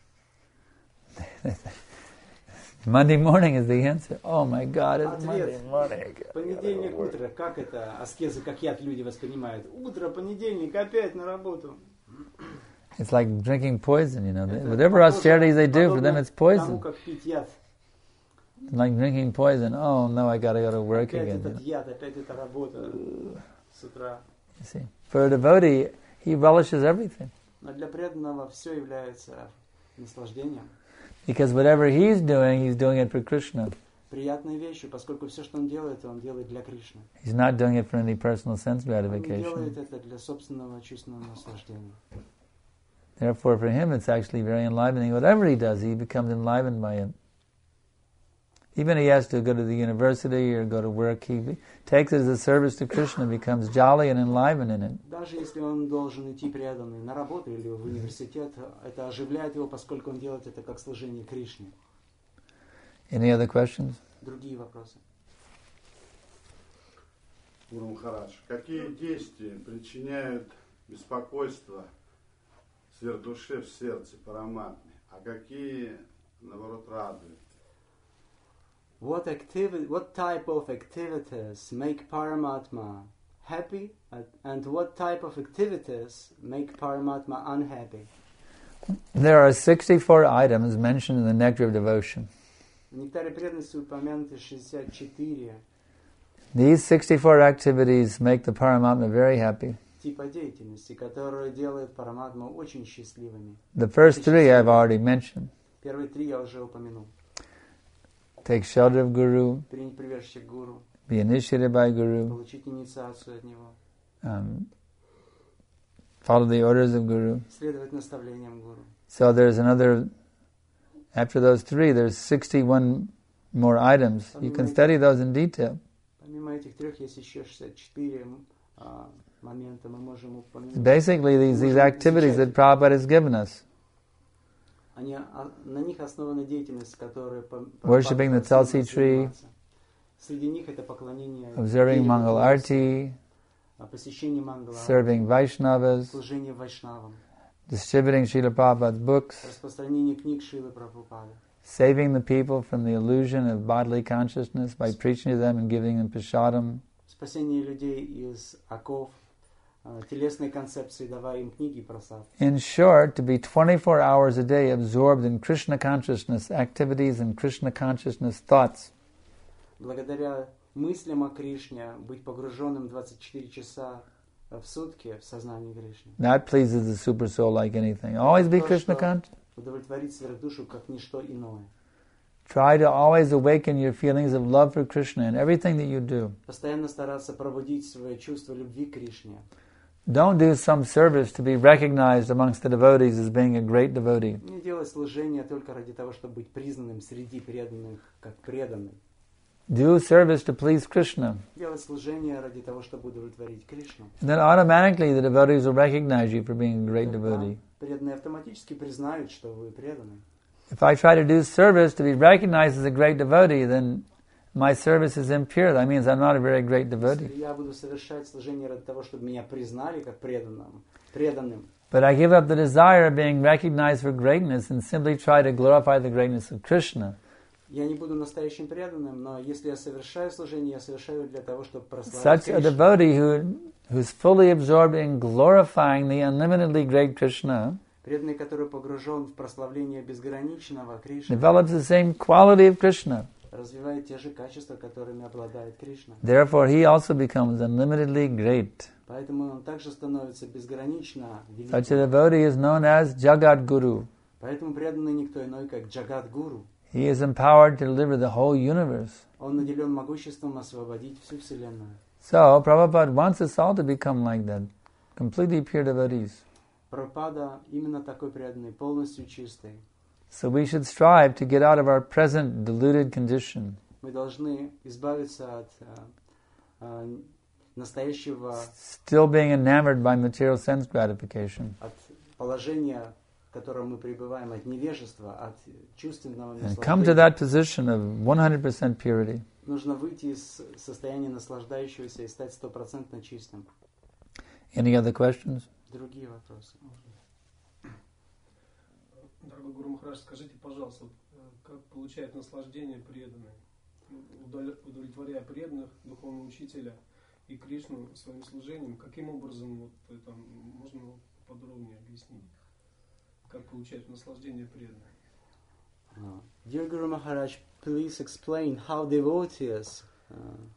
S2: Monday morning is the answer. Oh my God, it's Monday
S3: Ответ.
S2: morning.
S3: Понедельник, утро. Как это аскезы, как яд люди воспринимают? Утро, понедельник, опять на работу.
S2: It's like drinking poison, you know. They-
S3: Это
S2: Whatever
S3: похоже-
S2: austerities they do, for them
S3: подобно
S2: it's
S3: тому,
S2: poison.
S3: как пить яд.
S2: Like drinking poison. Oh no, I gotta go to work
S3: Опять
S2: again. you
S3: этот
S2: know.
S3: яд, опять эта работа с утра.
S2: You see, for a devotee, he relishes everything
S3: Но для преданного все является наслаждением,
S2: because whatever he's doing, he's doing it for Krishna.
S3: приятной вещью, поскольку все, что он делает, он делает для Кришны.
S2: He's not doing it for any personal sense
S3: Он не делает
S2: gratification.
S3: это для собственного чувственного наслаждения.
S2: Therefore, for him, it's actually very enlivening. Whatever he does, he becomes enlivened by it. Even if he has to go to the university or go to work, he takes it as a service to Krishna, becomes jolly and enlivened in it.
S3: Даже если он должен идти преданный на работу или в университет, это оживляет его, поскольку он делает это как служение Кришне.
S2: Any other questions?
S3: Другие вопросы?
S6: Гуру Махарадж, какие действия причиняют беспокойство сверхдуше в сердце Параматме, а какие, наоборот, радуют?
S3: What activity, what type of activities make Paramatma happy, and what type of activities make Paramatma unhappy?
S2: There are sixty-four items mentioned in the Nectar of Devotion.
S3: В Нектаре преданности упомянуты шестьдесят четыре
S2: These sixty-four activities make the Paramatma very happy.
S3: типа деятельности, которые делают Параматму очень счастливыми.
S2: The first three I've already mentioned.
S3: Первые три я уже упомянул.
S2: Take shelter of Guru,
S3: Принять прибежище Гуру,
S2: be initiated by Guru,
S3: получить инициацию от него,
S2: um, follow the orders of Guru.
S3: следовать наставлениям Гуру.
S2: So there's another, after those three, there's sixty-one more items. You can study those in detail.
S3: Помимо этих трех есть еще шестьдесят четыре а, момента, мы можем упомянуть.
S2: Basically, these, these activities that Prabhupada has given us.
S3: Они, а, на них основана деятельность, которая
S2: Worshipping the Tulsi tree,
S3: среди них это поклонение,
S2: observing Mangal Arti,
S3: посещение Мангала,
S2: serving Vaishnavas,
S3: служение Вайшнавам,
S2: distributing Srila Prabhupada's books,
S3: распространение книг Шрилы Прабхупады,
S2: saving the people from the illusion of bodily consciousness by preaching to them and giving them prasadam,
S3: спасение людей из оков телесной концепции, давая им книги прасад.
S2: In short, to be twenty-four hours a day absorbed in Krishna consciousness activities and Krishna consciousness thoughts.
S3: Благодаря мыслям о Кришне быть погруженным двадцать четыре часа в сутки в сознании Кришны.
S2: That pleases the super soul like anything. Always be Krishna conscious.
S3: Удовлетворить сверхдушу как ничто иное.
S2: Try to always awaken your feelings of love for Krishna in everything that you do.
S3: Постоянно стараться пробудить свое чувство любви к Кришне.
S2: Don't do some service to be recognized amongst the devotees as being a great devotee.
S3: Не делать служение только ради того, чтобы быть признанным среди преданных как преданный.
S2: Do service to please Krishna.
S3: Делать служение ради того, чтобы удовлетворить Кришну.
S2: And then automatically the devotees will recognize you for being a great devotee.
S3: Преданные автоматически признают, что вы преданный.
S2: If I try to do service to be recognized as a great devotee, then my service is impure. That means I'm not a very great devotee.
S3: Если я буду совершать служение ради того, чтобы меня признали как преданным, преданным.
S2: But I give up the desire of being recognized for greatness and simply try to glorify the greatness of Krishna.
S3: Я не буду настоящим преданным, но если я совершаю служение, я совершаю для того, чтобы прославить
S2: Such
S3: Кришну.
S2: a devotee who who's fully absorbed in glorifying the unlimitedly great Krishna
S3: Преданный, который погружен в прославление безграничного Кришны,
S2: develops the same quality of Krishna.
S3: развивает те же качества, которыми обладает Кришна.
S2: Therefore, he also becomes unlimitedly great.
S3: Поэтому он также становится безгранично
S2: Such a
S3: великим.
S2: devotee is known as Jagat Guru.
S3: Поэтому преданный никто иной, как Джагат-гуру.
S2: He is empowered to deliver the whole universe.
S3: Он наделен могуществом освободить всю Вселенную.
S2: So, Prabhupada wants us all to become like that, completely pure devotees.
S3: Прабхупада именно такой преданный, полностью чистый.
S2: So we should strive to get out of our present deluded condition.
S3: Мы должны избавиться от а, а, настоящего,
S2: Still being enamored by material sense gratification.
S3: от положения, в котором мы пребываем, от невежества, от чувственного
S2: And come to
S3: наслаждения.
S2: that position of one hundred percent purity.
S3: Нужно выйти из состояния наслаждающегося и стать стопроцентно чистым.
S2: Any other questions?
S3: Другие вопросы?
S7: Дорогой Гуру Махарадж, скажите, пожалуйста, вот, э, как получает наслаждение преданный, удовле- удовлетворяя преданных, духовного учителя и Кришну своим служением, каким образом, вот, это можно подробнее объяснить, как получает наслаждение преданный?
S3: Uh, Dear Guru Maharaj, please explain how devotees uh,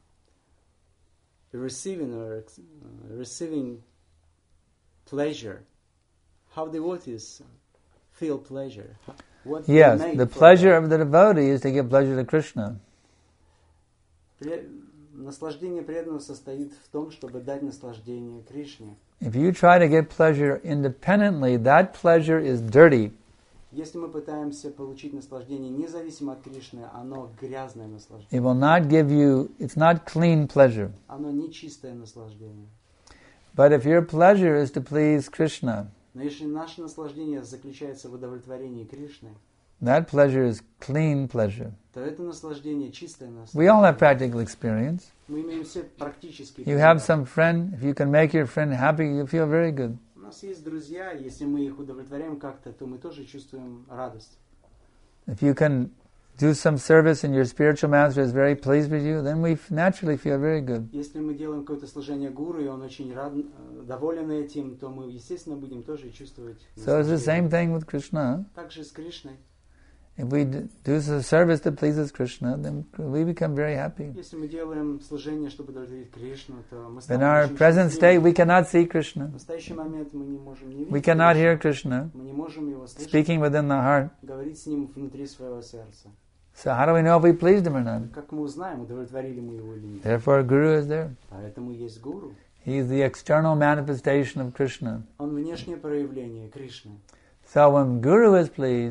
S3: receiving or ex- uh, receiving pleasure, how devotees feel pleasure. What they
S2: Yes,
S3: make
S2: the
S3: for
S2: pleasure
S3: that.
S2: of the devotee is to give pleasure to Krishna.
S3: Пре- Наслаждение преданного состоит в том, чтобы дать наслаждение Кришне.
S2: If you try to get pleasure independently, that pleasure is dirty.
S3: Если мы пытаемся получить наслаждение независимо от Кришны, оно грязное
S2: It
S3: наслаждение.
S2: will not give you, it's not clean pleasure.
S3: Оно не чистое наслаждение.
S2: But if your pleasure is to please Krishna,
S3: Но если наше наслаждение заключается в удовлетворении Кришны,
S2: that pleasure is clean pleasure.
S3: то это наслаждение чистое
S2: We all have
S3: наслаждение.
S2: practical experience.
S3: Мы имеем все практические
S2: You have
S3: примеры.
S2: some friend, if you can make your friend happy, you feel very good.
S3: У нас есть друзья, если мы их удовлетворяем как-то, то мы тоже чувствуем радость.
S2: If you can do some service and your spiritual master is very pleased with you, then we naturally feel very good.
S3: Если мы делаем какое-то служение гуру, и он очень рад, э, доволен этим, то мы, естественно, будем тоже чувствовать
S2: So it's the same
S3: наслаждение.
S2: thing with Krishna.
S3: Также с Кришной.
S2: If we d- do some service that pleases Krishna, then we become very happy.
S3: Если мы делаем служение, чтобы удовлетворить Кришну, то мы
S2: In
S3: становимся
S2: our
S3: очень
S2: present state,
S3: счастливыми.
S2: we cannot see Krishna.
S3: В настоящий момент мы не можем не
S2: We
S3: видеть
S2: cannot hear
S3: Кришну.
S2: Krishna
S3: Мы не можем его слышать,
S2: speaking within the heart.
S3: говорить с ним внутри своего сердца.
S2: So how do we know if we pleased him or not?
S3: Как мы узнаем, удовлетворили мы его или нет?
S2: Therefore, Guru is there.
S3: Поэтому есть гуру.
S2: He is the external manifestation of Krishna.
S3: Он внешнее проявление Кришны.
S2: So when Guru is pleased,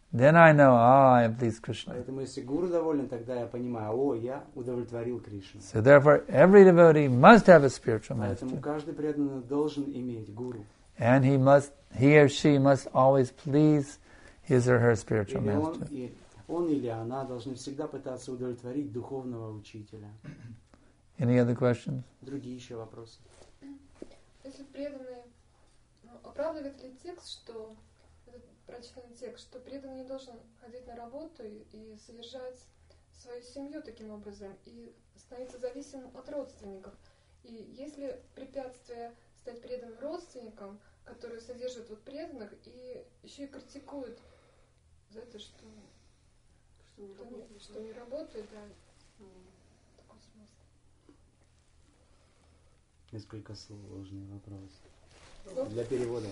S2: then I know, oh, I have pleased Krishna.
S3: Поэтому если гуру доволен, тогда я понимаю, о, я удовлетворил Кришну.
S2: So therefore, every devotee must have a spiritual
S3: Поэтому
S2: master.
S3: каждый преданный должен иметь гуру.
S2: And he must, he or she must always please his or her spiritual
S3: Или он,
S2: master.
S3: и он или она должны всегда пытаться удовлетворить духовного учителя.
S2: Any other questions?
S3: Другие еще вопросы?
S8: Если преданный, ну, оправдывает ли текст, что этот прочитанный текст, что преданный не должен ходить на работу и, и содержать свою семью таким образом и становиться зависимым от родственников? И если препятствие стать преданным родственникам, которые содержат вот преданных и еще и критикуют за это, что, что, не, работает, что не работает, да, такой смысл.
S3: Несколько сложный вопрос. Для перевода.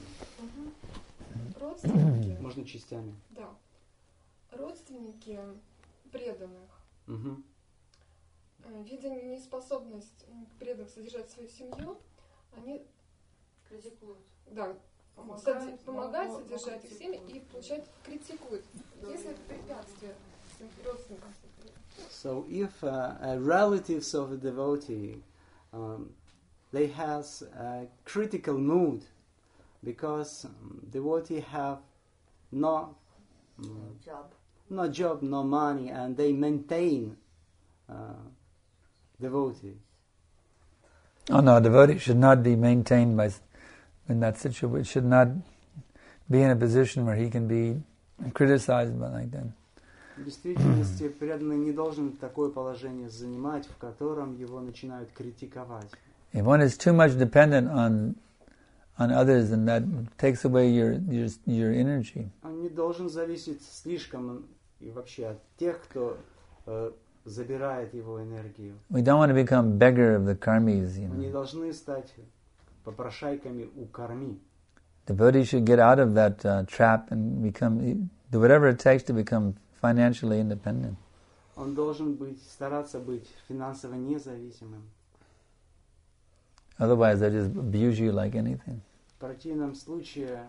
S8: Родственники.
S3: Можно частями.
S8: Да. Родственники преданных,
S3: Угу.
S8: видя неспособность преданных содержать свою семью, они
S9: критикуют.
S8: Да,
S9: Помогают,
S8: соди- помогают
S9: но- но
S8: содержать их семьи и, получать критикуют. Если это препятствие родственникам.
S3: So if uh, uh, relatives of a devotee, um, they has a critical mood because um, devotee have no um,
S5: Job.
S3: no job, no money, and they maintain uh, devotee.
S2: Oh no, devotee should not be maintained by, in that situation, should not be in a position where he can be criticized by like that.
S3: В действительности преданный не должен такое положение занимать, в котором его начинают критиковать.
S2: If one is too much dependent on on others, then that takes away your your your energy.
S3: Он не должен зависеть слишком и вообще от тех, кто э, забирает его энергию.
S2: We don't want to become beggar of the karmis, you
S3: Мы не
S2: know.
S3: должны стать попрошайками у карми.
S2: Devotee should get out of that uh, trap and become, do whatever it takes to become financially independent.
S3: Он должен быть, стараться быть финансово независимым.
S2: Otherwise, they just abuse you like anything.
S3: В противном случае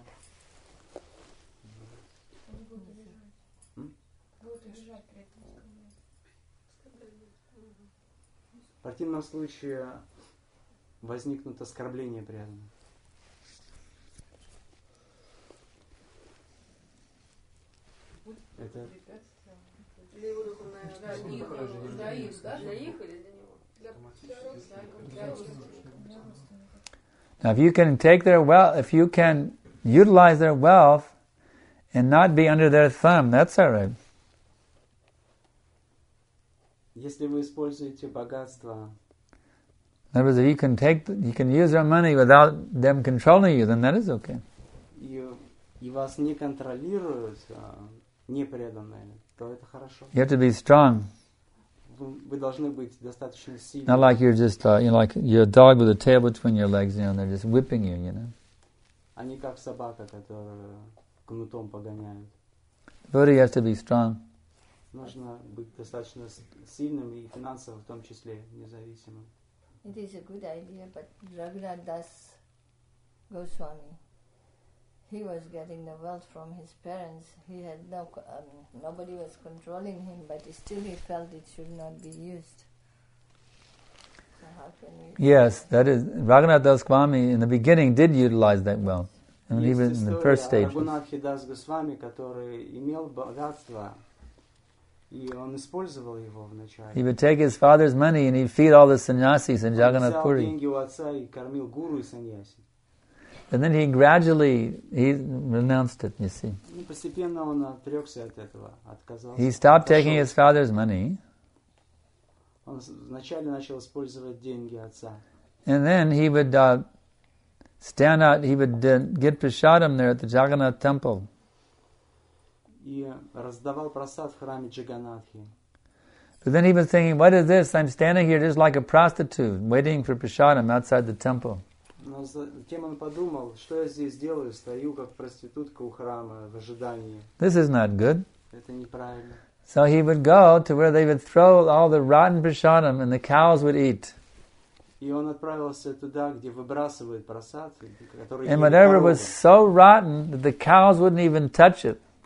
S3: в противном случае возникнут оскорбления преданных. Это
S9: Для его духовной для них, для их, да? Для их или для него?
S8: Для, для родственников. Для родственников.
S2: Now, if you can take their wealth, if you can utilize their wealth and not be under their thumb, that's all right.
S3: если вы используете богатство,
S2: In other words, if you can take, you can use their money without them controlling you, then that is okay.
S3: и, и вас не контролируют а, непреданные, то это хорошо.
S2: You have to be strong.
S3: Вы, вы должны быть достаточно сильны.
S2: Not like you're just, uh, you know, like you're a dog with a tail between your legs, you know, and they're just whipping you, you know.
S3: А не как собака, которую кнутом погоняют.
S2: Devotee has to be strong.
S3: Нужно быть достаточно с- сильным и финансово в том числе независимым.
S5: It is a good idea, but Raghunath Das Goswami, he was getting the wealth from his parents. He had no, co- um, nobody was controlling him, but still he felt it should not be used. So how can we?
S2: Yes, that is, Raghunath Das Goswami in the beginning did utilize that well. And when he
S3: Есть
S2: was in the
S3: история
S2: first
S3: о
S2: stages.
S3: Рагунатхе Дас Госвами, который имел богатство, и он использовал его
S2: He
S3: вначале.
S2: would take his father's money and he'd feed all the sannyasis in
S3: Он
S2: Jagannath
S3: взял
S2: Puri.
S3: деньги у отца и кормил гуру и саньяси.
S2: And then he gradually, he renounced it, you see.
S3: И постепенно он отрекся от этого, отказался.
S2: He stopped
S3: отошел.
S2: taking his father's money,
S3: Он с- вначале начал использовать деньги отца.
S2: and then he would uh, stand out, he would uh, get prasadam there at the Jagannath temple.
S3: И раздавал просад в храме Джаганатхи.
S2: But then he was thinking, what is this? I'm standing here just like a prostitute, waiting for prasadam outside the temple.
S3: Но затем он подумал, что я здесь делаю, стою как проститутка у храма в ожидании.
S2: This is not good.
S3: Это неправильно.
S2: So he would go to where they would throw all the rotten prasadam and the cows would eat.
S3: И он отправился туда, где выбрасывают просад, который
S2: And
S3: ели
S2: whatever
S3: коровы.
S2: was so rotten that the cows wouldn't even touch it.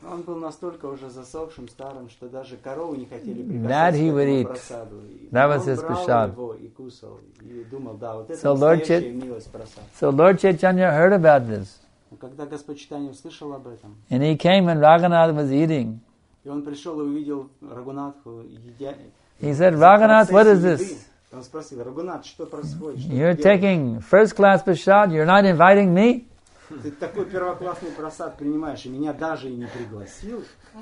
S3: Он был настолько уже засохшим, старым, что даже коровы не хотели
S2: That
S3: прикасаться
S2: he
S3: к
S2: would
S3: этому
S2: eat.
S3: просаду. И
S2: That was
S3: он
S2: his
S3: брал
S2: prasad.
S3: его и кусал, и думал, да, вот это
S2: So Lord
S3: настоящая
S2: Chait-
S3: милость просад.
S2: So Lord Chaitanya heard about this.
S3: Но когда Господь Чайтанья услышал об этом,
S2: And he came when Raghunath was eating.
S3: и он пришел и увидел Рагунатху, едя...
S2: He said,
S3: в
S2: Raghunath, what is
S3: процессе
S2: this?
S3: еды. Он спросил, Рагунат, что происходит? Что
S2: You're
S3: ты делаешь?
S2: taking first class prasad, you're not inviting me?
S3: Ты такой первоклассный просад принимаешь, и меня даже и не пригласил.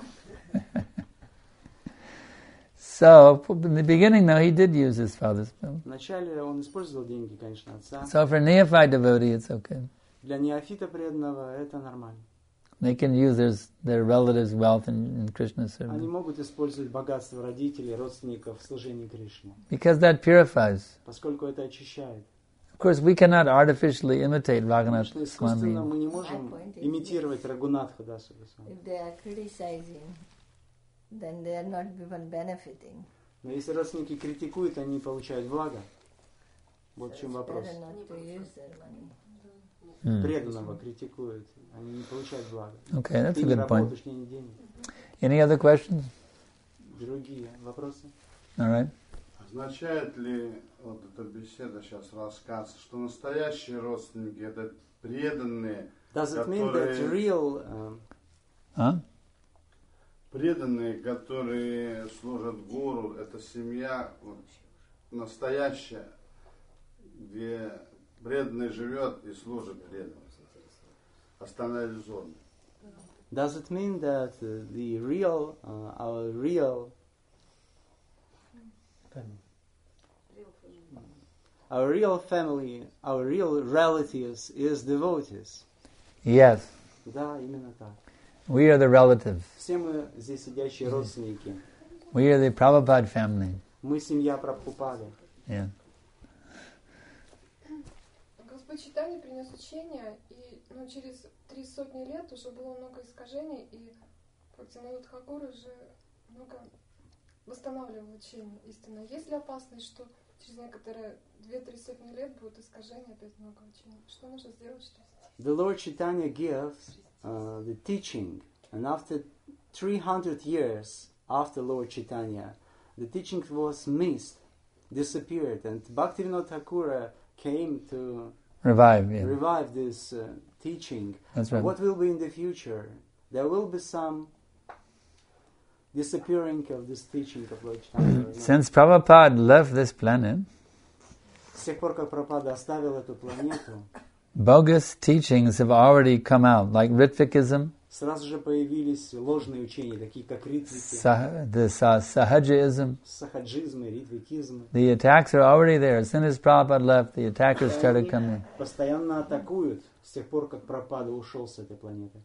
S2: So, in the beginning though, he did use his father's bill.
S3: Вначале он использовал деньги, конечно, отца.
S2: So for neophyte devotee, it's okay.
S3: Для неофита преданного это нормально.
S2: They can use their, their relatives' wealth in, in Krishna's
S3: Они
S2: service.
S3: могут использовать богатство родителей, родственников в служении Кришне,
S2: Because that purifies.
S3: поскольку это очищает.
S2: Of course, we cannot artificially imitate Raghunath
S3: Конечно, искусственно
S2: Swami.
S3: мы не можем имитировать Рагунатха Дасу Госвами.
S5: If they are criticizing, then they are not even benefiting.
S3: Но если родственники критикуют, они получают благо. Вот в чем
S5: It's
S3: вопрос.
S5: better not to use their money.
S2: Hmm.
S3: Преданного критикуют, они не получают благо.
S2: Okay, that's
S3: Ты
S2: a
S3: не
S2: good point.
S3: работаешь, не денег.
S2: Any other questions?
S3: Другие вопросы?
S2: All right.
S6: Означает ли вот эта беседа сейчас, рассказ, что настоящие родственники это преданные,
S3: Does it mean that
S6: которые,
S3: real, um,
S2: Huh?
S6: преданные, которые служат гуру, это семья вот, настоящая, где преданный живет и служит преданным, остальная иллюзорная.
S3: does it mean that uh, the real, uh, our real, our real family, our real relatives is devotees?
S2: Yes.
S3: Да, именно так.
S2: We are the relatives.
S3: Все мы здесь сидящие родственники.
S2: We are the Prabhupada family.
S3: Мы семья Прабхупады.
S2: Yeah.
S8: Господь Чайтанья принес учение, и ну, через три сотни лет уже было много искажений, и Бхактивинода Тхакур уже много восстанавливал учение истинно. Есть ли опасность, что через некоторые две-три сотни лет будут искажения, опять много учения? Что нужно сделать, чтобы...
S3: The Lord Chaitanya gives uh, the teaching, and after three hundred years after Lord Chaitanya, the teaching was missed, disappeared, and Bhaktivinoda Thakur came to
S2: Revive, yeah.
S3: revive this uh, teaching.
S2: That's right.
S3: What will be in the future? There will be some disappearing of this teaching of Lord Chaitanya.
S2: Since Prabhupada left this planet,
S3: С тех пор, как Прабхупада оставил эту планету,
S2: bogus teachings have already come out, like Ritvikism,
S3: сразу же появились ложные учения, такие как ритвики,
S2: sah- the sah- Sahajaism.
S3: сахаджизм и ритвикизм.
S2: The attacks are already there. As soon as Prabhupada left, the attackers started coming.
S3: Постоянно атакуют с тех пор, как Прабхупада ушел с этой планеты.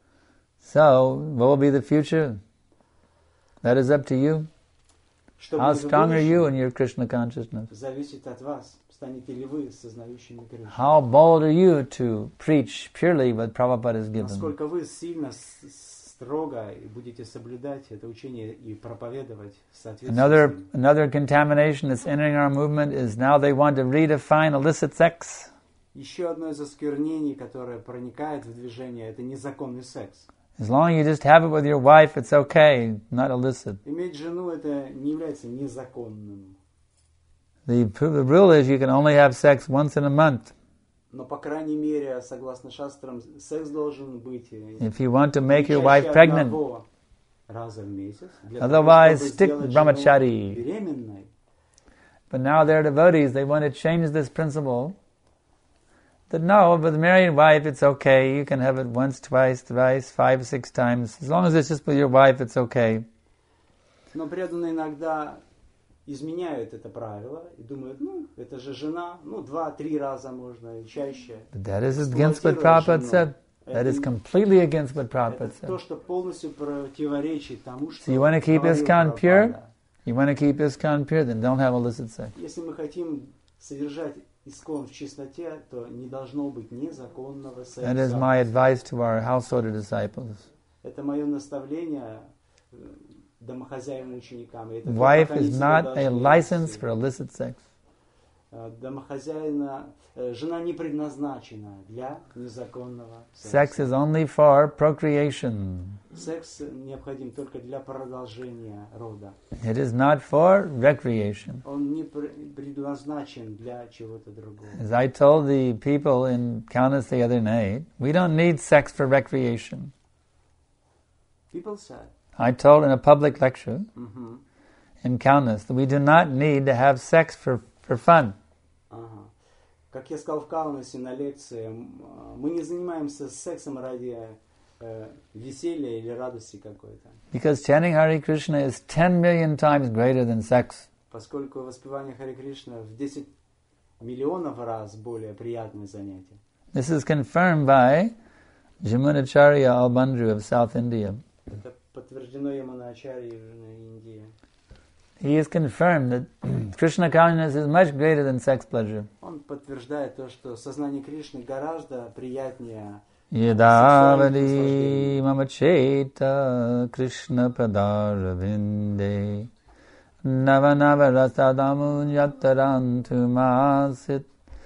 S2: So, what will be the future? That is up to you.
S3: Что
S2: How
S3: будет в
S2: strong are you
S3: будущем,
S2: in your Krishna consciousness?
S3: зависит от вас. Станете ли вы сознающими Кришну?
S2: How bold are you to preach purely what Prabhupada has given?
S3: Насколько вы сильно, с- строго и будете соблюдать это учение и проповедовать в соответствии
S2: Another
S3: с ним.
S2: another contamination that's entering our movement is now they want to redefine illicit sex.
S3: Еще одно из осквернений, которое проникает в движение, это незаконный секс.
S2: As long as you just have it with your wife, it's okay, not illicit.
S3: Иметь жену это не является незаконным.
S2: The, the rule is you can only have sex once in a month.
S3: Но, по крайней мере, согласно шастрам, секс должен быть э,
S2: If you want to make
S3: не
S2: your
S3: чаще
S2: wife pregnant,
S3: одного раза в месяц, для
S2: Otherwise,
S3: того, чтобы
S2: stick
S3: сделать
S2: brahmachari.
S3: жену беременной.
S2: but now they're devotees, they want to change this principle. That no, with a married wife it's okay, you can have it once, twice, thrice, five, six times. As long as it's just with your wife, it's okay.
S3: Но преданные иногда изменяют это правило и думают, ну, это же жена, ну, два-три раза можно, и чаще.
S2: But that is against what
S3: Эксплуатировать
S2: Prabhupada
S3: жену.
S2: said. That is completely against what Prabhupada
S3: Это то,
S2: said.
S3: что полностью противоречит тому, что
S2: So you want to keep
S3: говорил
S2: ISKCON pure?
S3: Прабхупада.
S2: You want to keep ISKCON pure, then don't have illicit sex.
S3: Если мы хотим содержать искон в чистоте, то не должно быть незаконного секса.
S2: That is my advice to our householder disciples.
S3: Это мое наставление э, домохозяйным ученикам. И это то,
S2: Wife
S3: как они
S2: is
S3: себя
S2: not a
S3: должны
S2: license
S3: вести.
S2: for illicit sex.
S3: э, домохозяина, э, жена не предназначена для незаконного
S2: Sex
S3: секса.
S2: is only for procreation.
S3: Секс необходим только для продолжения рода.
S2: It is not for recreation.
S3: Он не пр- предназначен для чего-то другого.
S2: As I told the people in Kaunas the other night, we don't need sex for recreation.
S3: People said,
S2: I told in a public lecture
S3: мгм,
S2: in Kaunas that we do not need to have sex for, for fun.
S3: ага. Как я сказал в Каунасе на лекции, м, а, мы не занимаемся сексом ради э, веселья или радости какой-то.
S2: Because chanting Hare Krishna is ten million times greater than sex.
S3: Поскольку воспевание Харе Кришна в десять миллионов раз более приятное занятие.
S2: This is confirmed by Jamunacharya Albandru of South India.
S3: Это подтверждено Яманачарьей в Индии.
S2: He has confirmed that Krishna consciousness is much greater than sex pleasure.
S3: Он подтверждает то, что сознание Кришны гораздо приятнее
S2: Yadavadi mama cheta Krishna padaravinde Nava nava rasadamu yatarantu masit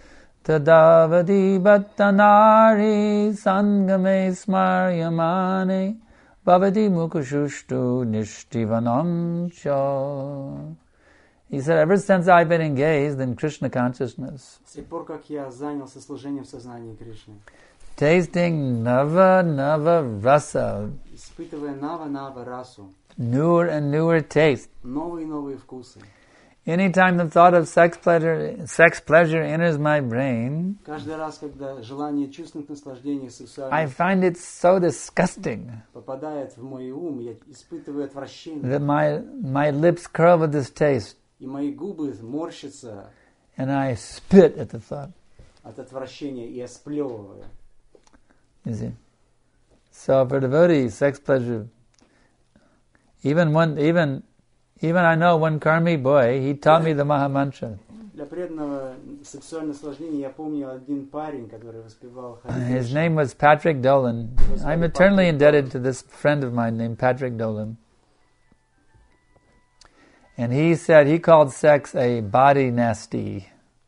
S2: Tadavadi bhattanari sangame smaryamane Bhavati mukashushtu nishtivanam cha. He said, ever since I've been engaged in Krishna consciousness,
S3: с тех пор, как я занялся служением в сознании Кришны,
S2: tasting nava nava rasa,
S3: испытывая нава-нава расу,
S2: newer and newer taste.
S3: новые и новые вкусы.
S2: Anytime the thought of sex pleasure, sex pleasure enters my brain,
S3: Каждый раз, когда желание чувственных наслаждений
S2: I
S3: сексуальных
S2: find it so disgusting
S3: попадает в мой ум, я испытываю отвращение,
S2: that my my lips curl with this taste,
S3: и мои губы морщатся
S2: and I spit at the thought.
S3: от отвращения, и я сплевываю.
S2: You see, so for devotees, sex pleasure. Even one, even even I know one karmi boy. He taught me the Maha Mantra.
S3: Для преданного сексуального наслаждения я помню один парень, который воспевал Харе
S2: His
S3: Кришна.
S2: name was Patrick Dolan. I'm eternally indebted to this friend of mine named Patrick Dolan. And he said he called sex a body nasty.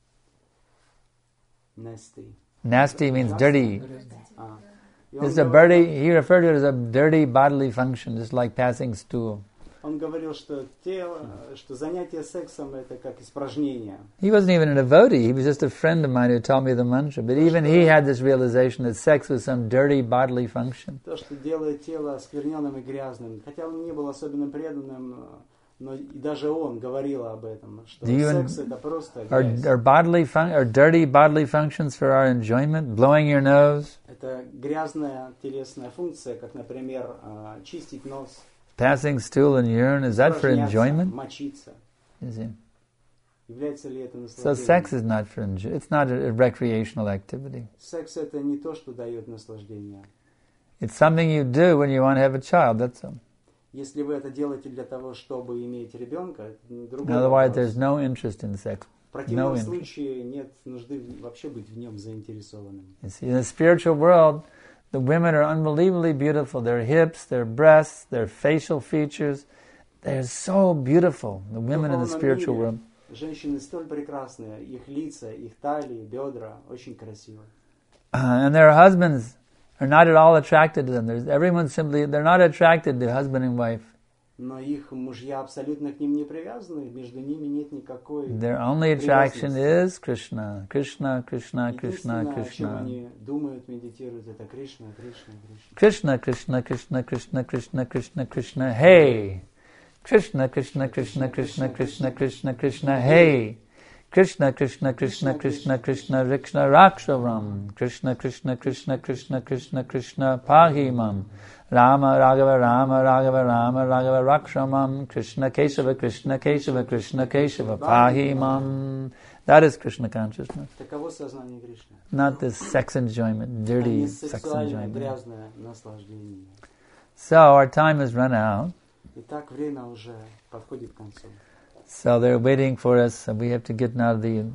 S3: Nasty.
S2: Nasty means dirty.
S3: А. И он
S2: It's a
S3: говорил-
S2: dirty. He referred to it as a dirty bodily function, just like passing stool.
S3: Он говорил, что тело, что занятие сексом это как испражнение.
S2: He wasn't even a devotee. He was just a friend of mine who taught me the mantra. But even he had this realization that sex was some dirty bodily function.
S3: То, что делает тело оскверненным и грязным. Хотя он не был особенно преданным, но и даже он говорил об этом, что
S2: Do you
S3: секс это просто
S2: Are,
S3: грязь.
S2: are bodily fun- are dirty bodily functions for our enjoyment? Blowing your nose,
S3: Это грязная телесная функция, как, например, а, чистить нос,
S2: passing stool and urine. Is that for
S3: испражняться,
S2: enjoyment?
S3: мочиться.
S2: You see?
S3: Является ли это
S2: So
S3: наслаждением?
S2: sex is not for enjoy. It's not a, a recreational activity.
S3: Секс это не то, что дает наслаждение.
S2: It's something you do when you want to have a child. That's all.
S3: Если вы это делаете для того, чтобы иметь ребенка, это другой
S2: Otherwise,
S3: вопрос.
S2: there's no interest in sex.
S3: В противном
S2: no interest.
S3: случае нет нужды в- вообще быть в нем заинтересованным.
S2: You see, in the spiritual world, the women are unbelievably beautiful. Their hips, their breasts, their facial features, they're so beautiful. The women in the
S3: духовном
S2: spiritual
S3: мире
S2: world.
S3: женщины столь прекрасные, их лица, их талии, бедра очень красивые.
S2: Uh, and their husbands are not at all attracted to them. There's, everyone simply, they're not attracted to husband and wife.
S3: Но их мужья абсолютно к ним не привязаны, между ними нет никакой
S2: Their only attraction
S3: привязанности.
S2: is Krishna. Krishna, Krishna, Krishna,
S3: Единственное, о чем
S2: Krishna.
S3: они думают, медитируют, это Кришна, Кришна, Кришна.
S2: Krishna, Krishna, Krishna, Krishna, Krishna, Krishna, Krishna, hey. Krishna, Krishna, Krishna, Krishna, Krishna, Krishna, Krishna, hey. Krishna, Krishna, Krishna, Krishna, Krishna, Krishna, Rakshavam. Krishna, Krishna, Krishna, Krishna, Krishna, Krishna, Pahimam. Rama, Raghava, Rama, Raghava, Rama, Raghava, Rakshamam. Krishna, Kesava, Krishna, Kesava, Krishna, Kesava, Pahimam. That is Krishna consciousness.
S3: Таково сознание Кришны.
S2: Not this sex enjoyment,
S3: А
S2: dirty
S3: не
S2: sex
S3: сексуальное,
S2: enjoyment.
S3: грязное наслаждение.
S2: So our time has run out.
S3: Итак, время уже подходит к концу.
S2: So they're waiting for us. And we have to get now the,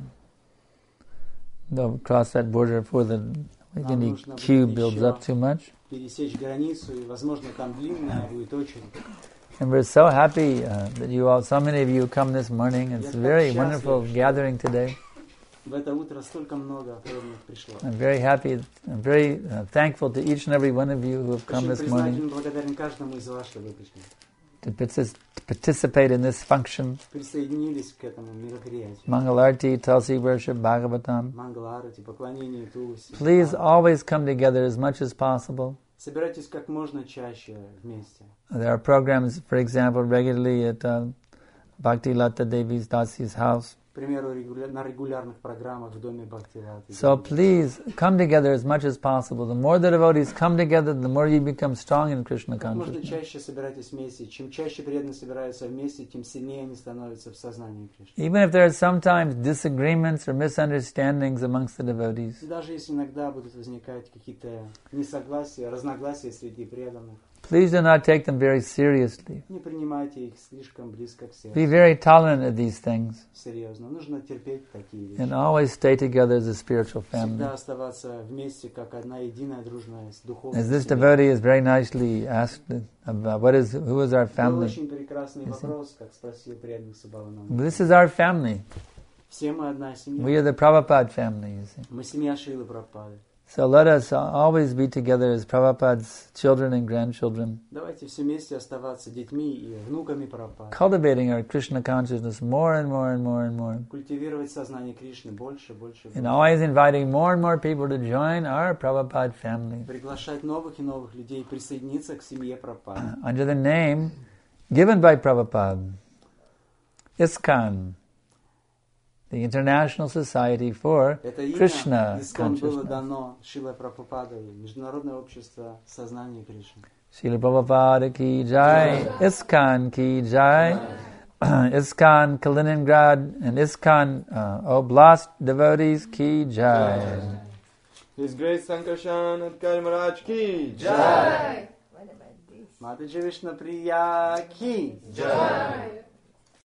S2: the cross that border before the like
S3: Нам
S2: any
S3: нужно
S2: queue
S3: будет
S2: builds
S3: еще
S2: up too much.
S3: пересечь границу, и, возможно, там длинная будет очередь.
S2: And we're so happy uh, that you all, so many of you come this morning. It's a
S3: Я так
S2: very
S3: счастлив,
S2: wonderful
S3: что-
S2: gathering today.
S3: В это утро столько много преданных пришло.
S2: I'm very happy, I'm very uh, thankful to each and every one of you who have come
S3: Очень
S2: this morning
S3: признателен, благодарен каждому из вас, что вы пришли.
S2: to partic- to participate in this function.
S3: Присоединились к этому мероприятию.
S2: Mangalarti, Tulsi worship, Bhagavatam.
S3: Мангаларати, поклонение Тулси.
S2: Please always come together as much as possible.
S3: Собирайтесь как можно чаще вместе.
S2: There are programs, for example, regularly at uh, Bhakti Lata Devi's Dasi's house.
S3: К примеру, регуля- на регулярных программах в доме Бхактивинода.
S2: So please come together as much as possible. The more the devotees come together, the more you become strong in Krishna
S3: Как можно
S2: consciousness.
S3: чаще собирайтесь вместе. Чем чаще преданные собираются вместе, тем сильнее они становятся в сознании Кришны.
S2: Even if there are sometimes disagreements or misunderstandings amongst the devotees,
S3: Даже если иногда будут возникать какие-то несогласия, разногласия среди преданных,
S2: please do not take them very seriously.
S3: не принимайте их слишком близко к сердцу.
S2: Be very tolerant of these things
S3: Серьезно. Нужно терпеть такие вещи.
S2: and always stay together as a spiritual family.
S3: Всегда оставаться вместе, как одна единая дружная духовная
S2: As this
S3: семья.
S2: devotee has very nicely asked about what is, who is our
S3: Был
S2: family.
S3: очень прекрасный вопрос, как спросил преданных Сабхавананда.
S2: This is our family.
S3: Все мы одна семья.
S2: We are the Prabhupada family, you see.
S3: Мы семья Шрилы Прабхупады.
S2: So let us always be together as Prabhupada's children and grandchildren,
S3: Давайте все вместе оставаться детьми и внуками Прабхупады.
S2: cultivating our Krishna consciousness more and more and more and more,
S3: Культивировать сознание Кришны больше, больше,
S2: and
S3: больше.
S2: always inviting more and more people to join our Prabhupada family
S3: Приглашать новых и новых людей присоединиться к семье Прабхупады.
S2: under the name given by Prabhupada, ISKCON, the International Society for
S3: Это имя
S2: Krishna
S3: Искон было
S2: Consciousness.
S3: дано Шрилой Прабхупадой, Международное общество сознания Кришны.
S2: Srila Prabhupada ki jai, ISKCON ki jai, ISKCON Kaliningrad and ISKCON uh, Oblast devotees ki jai.
S4: His Grace Sankarshan Adhikari Maharaj ki Jai.
S5: What about this?
S3: Mataji Vishnu Priya ki
S4: Jai.